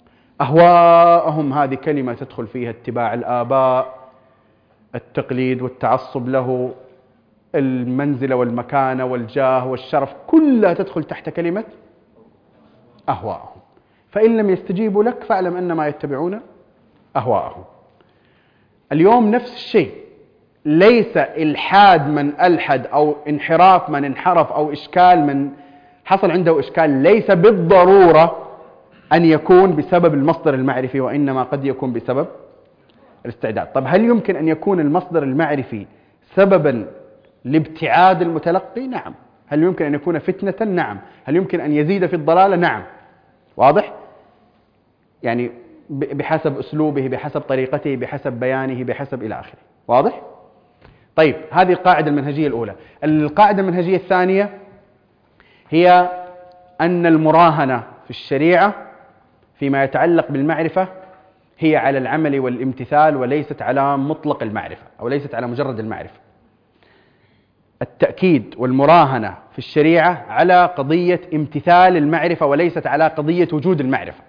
أهواءهم هذه كلمة تدخل فيها اتباع الآباء، التقليد والتعصب له، المنزلة والمكانة والجاه والشرف، كلها تدخل تحت كلمة أهواءهم. فإن لم يستجيبوا لك فاعلم أنما يتبعون أهواءهم. اليوم نفس الشيء، ليس إلحاد من ألحد أو انحراف من انحرف أو إشكال من حصل عنده إشكال ليس بالضرورة أن يكون بسبب المصدر المعرفي، وإنما قد يكون بسبب الاستعداد. طب هل يمكن أن يكون المصدر المعرفي سببا لابتعاد المتلقي؟ نعم. هل يمكن أن يكون فتنة؟ نعم. هل يمكن أن يزيد في الضلالة؟ نعم. واضح؟ يعني بحسب أسلوبه، بحسب طريقته، بحسب بيانه، بحسب إلى آخره. واضح؟ طيب، هذه القاعدة المنهجية الأولى. القاعدة المنهجية الثانية هي أن المراهنة في الشريعة فيما يتعلق بالمعرفة هي على العمل والامتثال، وليست على مطلق المعرفة أو ليست على مجرد المعرفة. التأكيد والمراهنة في الشريعة على قضية امتثال المعرفة وليست على قضية وجود المعرفة.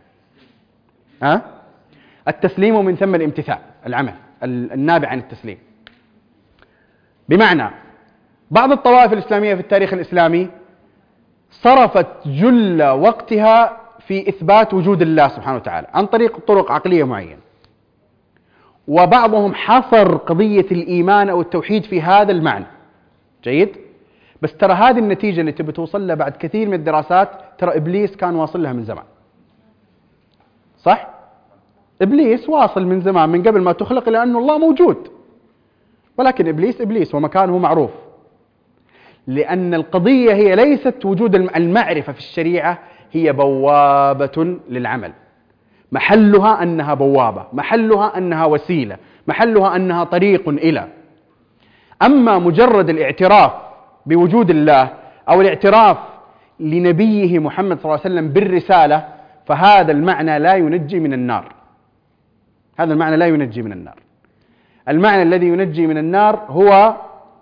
التسليم من ثم الامتثال، العمل النابع عن التسليم. بمعنى بعض الطوائف الإسلامية في التاريخ الإسلامي صرفت جل وقتها في إثبات وجود الله سبحانه وتعالى عن طريق طرق عقلية معينة، وبعضهم حصر قضية الإيمان أو التوحيد في هذا المعنى. جيد؟ بس ترى هذه النتيجة اللي تبي توصل لها بعد كثير من الدراسات، ترى إبليس كان واصل لها من زمان. صح؟ إبليس واصل من زمان، من قبل ما تخلق، لأنه الله موجود، ولكن إبليس ومكانه معروف. لأن القضية هي ليست وجود المعرفة في الشريعة، هي بوابة للعمل. محلها أنها بوابة، محلها أنها وسيلة، محلها أنها طريق إلى. أما مجرد الاعتراف بوجود الله أو الاعتراف لنبيه محمد صلى الله عليه وسلم بالرسالة، فهذا المعنى لا ينجي من النار. هذا المعنى لا ينجي من النار. المعنى الذي ينجي من النار هو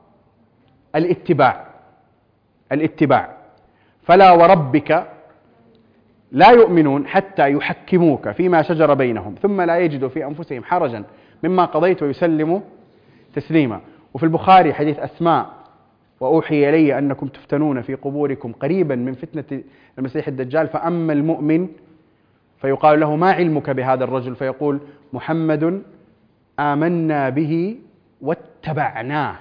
الاتباع. فلا وربك لا يؤمنون حتى يحكموك فيما شجر بينهم ثم لا يجدوا في أنفسهم حرجا مما قضيت ويسلموا تسليما. وفي البخاري حديث أسماء: وأوحي إلي أنكم تفتنون في قبوركم قريبا من فتنة المسيح الدجال، فأما المؤمن فيقال له: ما علمك بهذا الرجل؟ فيقول: محمد آمنا به واتبعناه.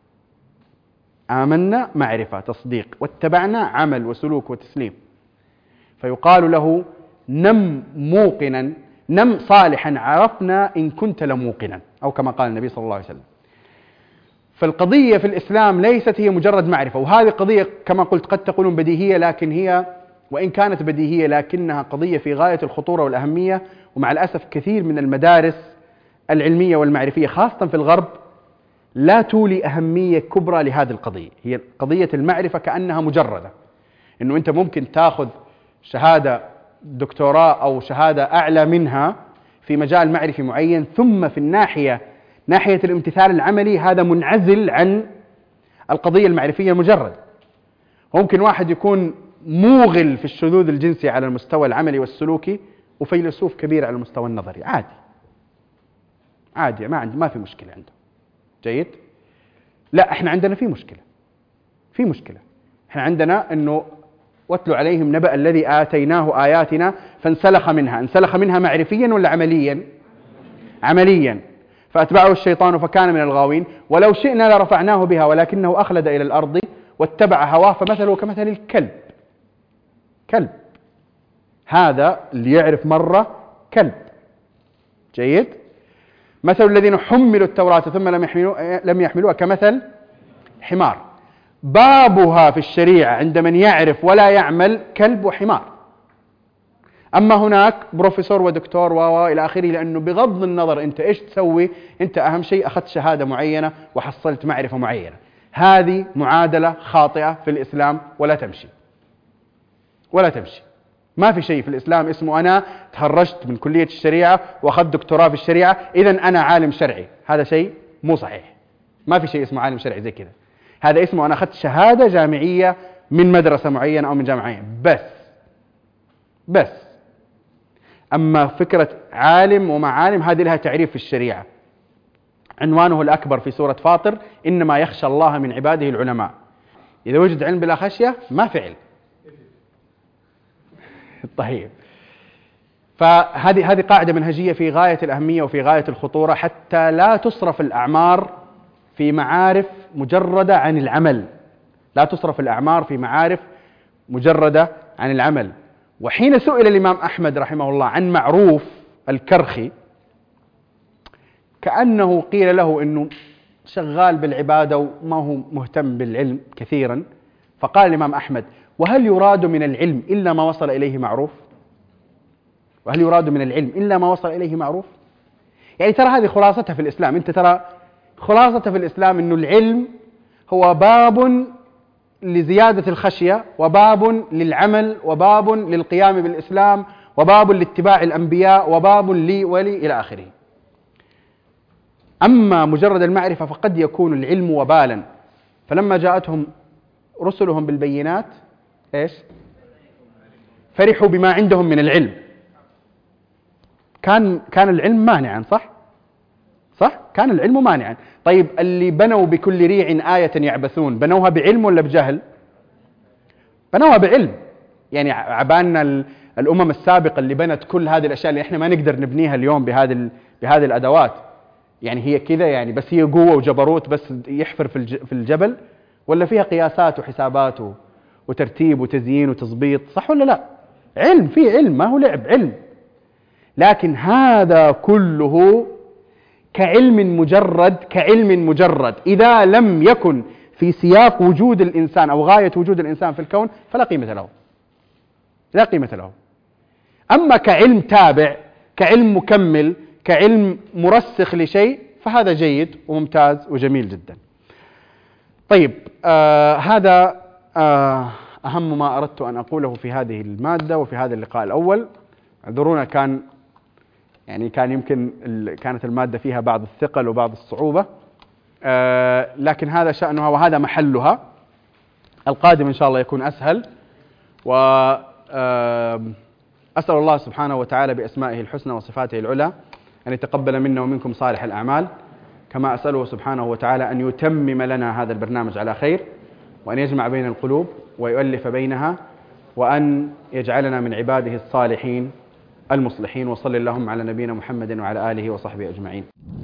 آمنا معرفة تصديق، واتبعنا عمل وسلوك وتسليم. فيقال له: نم موقنا، نم صالحا عرفنا إن كنت لموقنا، أو كما قال النبي صلى الله عليه وسلم. فالقضية في الإسلام ليست هي مجرد معرفة، وهذه قضية كما قلت قد تقولون بديهية، لكن هي وإن كانت بديهية لكنها قضية في غاية الخطورة والأهمية. ومع الأسف كثير من المدارس العلمية والمعرفية خاصة في الغرب لا تولي أهمية كبرى لهذه القضية. هي قضية المعرفة كأنها مجردة، إنه أنت ممكن تأخذ شهادة دكتوراه أو شهادة أعلى منها في مجال معرفي معين، ثم في ناحية الامتثال العملي هذا منعزل عن القضية المعرفية المجردة. ممكن واحد يكون موغل في الشذوذ الجنسي على المستوى العملي والسلوكي وفيلسوف كبير على المستوى النظري، عادي ما في مشكلة عنده. جيد؟ لا، احنا عندنا في مشكلة. احنا عندنا انه: واتلو عليهم نبأ الذي آتيناه آياتنا فانسلخ منها معرفيا ولا عمليا فأتبعه الشيطان فكان من الغاوين ولو شئنا لرفعناه بها ولكنه أخلد إلى الأرض واتبع هواه فمثله كمثل الكلب. هذا اللي يعرف مرة كلب. جيد؟ مثل الذين حملوا التوراة ثم لم يحملوها كمثل حمار. بابها في الشريعة عند من يعرف ولا يعمل كلب وحمار. أما هناك بروفيسور ودكتور إلى آخره، لأنه بغض النظر أنت إيش تسوي، أنت أهم شيء أخذت شهادة معينة وحصلت معرفة معينة. هذه معادلة خاطئة في الإسلام ولا تمشي. ما في شيء في الإسلام اسمه أنا تخرجت من كلية الشريعة وأخذت دكتوراه في الشريعة إذن أنا عالم شرعي. هذا شيء مو صحيح. ما في شيء اسمه عالم شرعي زي كذا. هذا اسمه أنا أخذت شهادة جامعية من مدرسة معينة أو من جامعة معينة بس. أما فكرة عالم ومعالم هذه لها تعريف في الشريعة، عنوانه الأكبر في سورة فاطر: إنما يخشى الله من عباده العلماء. إذا وجد علم بلا خشية ما فعل. طيب، فهذه قاعدة منهجية في غاية الأهمية وفي غاية الخطورة، حتى لا تصرف الأعمار في معارف مجردة عن العمل. وحين سئل الإمام أحمد رحمه الله عن معروف الكرخي كأنه قيل له إنه شغال بالعبادة وما هو مهتم بالعلم كثيرا، فقال الإمام أحمد: وهل يراد من العلم إلا ما وصل إليه معروف؟ يعني ترى هذه خلاصتها في الإسلام. أنت ترى خلاصتها في الإسلام إنه العلم هو باب لزيادة الخشية، وباب للعمل، وباب للقيام بالإسلام، وباب لاتباع الأنبياء، وباب لي ولي إلى آخره. أما مجرد المعرفة فقد يكون العلم وبالا. فلما جاءتهم رسلهم بالبينات إيش؟ فرحوا بما عندهم من العلم. كان العلم مانعا، صح؟ كان العلم مانعا. طيب، اللي بنوا بكل ريع آية يعبثون بنوها بعلم ولا بجهل؟ بنوها بعلم. يعني عبالنا الأمم السابقة اللي بنت كل هذه الأشياء اللي إحنا ما نقدر نبنيها اليوم بهذه الأدوات. يعني هي كذا، يعني بس هي قوة وجبروت بس يحفر في الجبل، ولا فيها قياسات وحسابات وترتيب وتزيين وتظبيط، صح ولا لا؟ علم، في علم، ما هو لعب، علم. لكن هذا كله كعلم مجرد إذا لم يكن في سياق وجود الإنسان أو غاية وجود الإنسان في الكون فلا قيمة له. أما كعلم تابع، كعلم مكمل، كعلم مرسخ لشيء، فهذا جيد وممتاز وجميل جدا. طيب، هذا أهم ما أردت أن أقوله في هذه المادة وفي هذا اللقاء الأول. اعذرونا، كان يمكن كانت المادة فيها بعض الثقل وبعض الصعوبة، لكن هذا شأنها وهذا محلها. القادم إن شاء الله يكون أسهل، وأسأل الله سبحانه وتعالى بأسمائه الحسنى وصفاته العلى أن يتقبل منا ومنكم صالح الأعمال، كما أسأله سبحانه وتعالى أن يتمم لنا هذا البرنامج على خير، وأن يجمع بين القلوب ويؤلف بينها، وأن يجعلنا من عباده الصالحين المصلحين. وصل اللهم على نبينا محمد وعلى آله وصحبه أجمعين.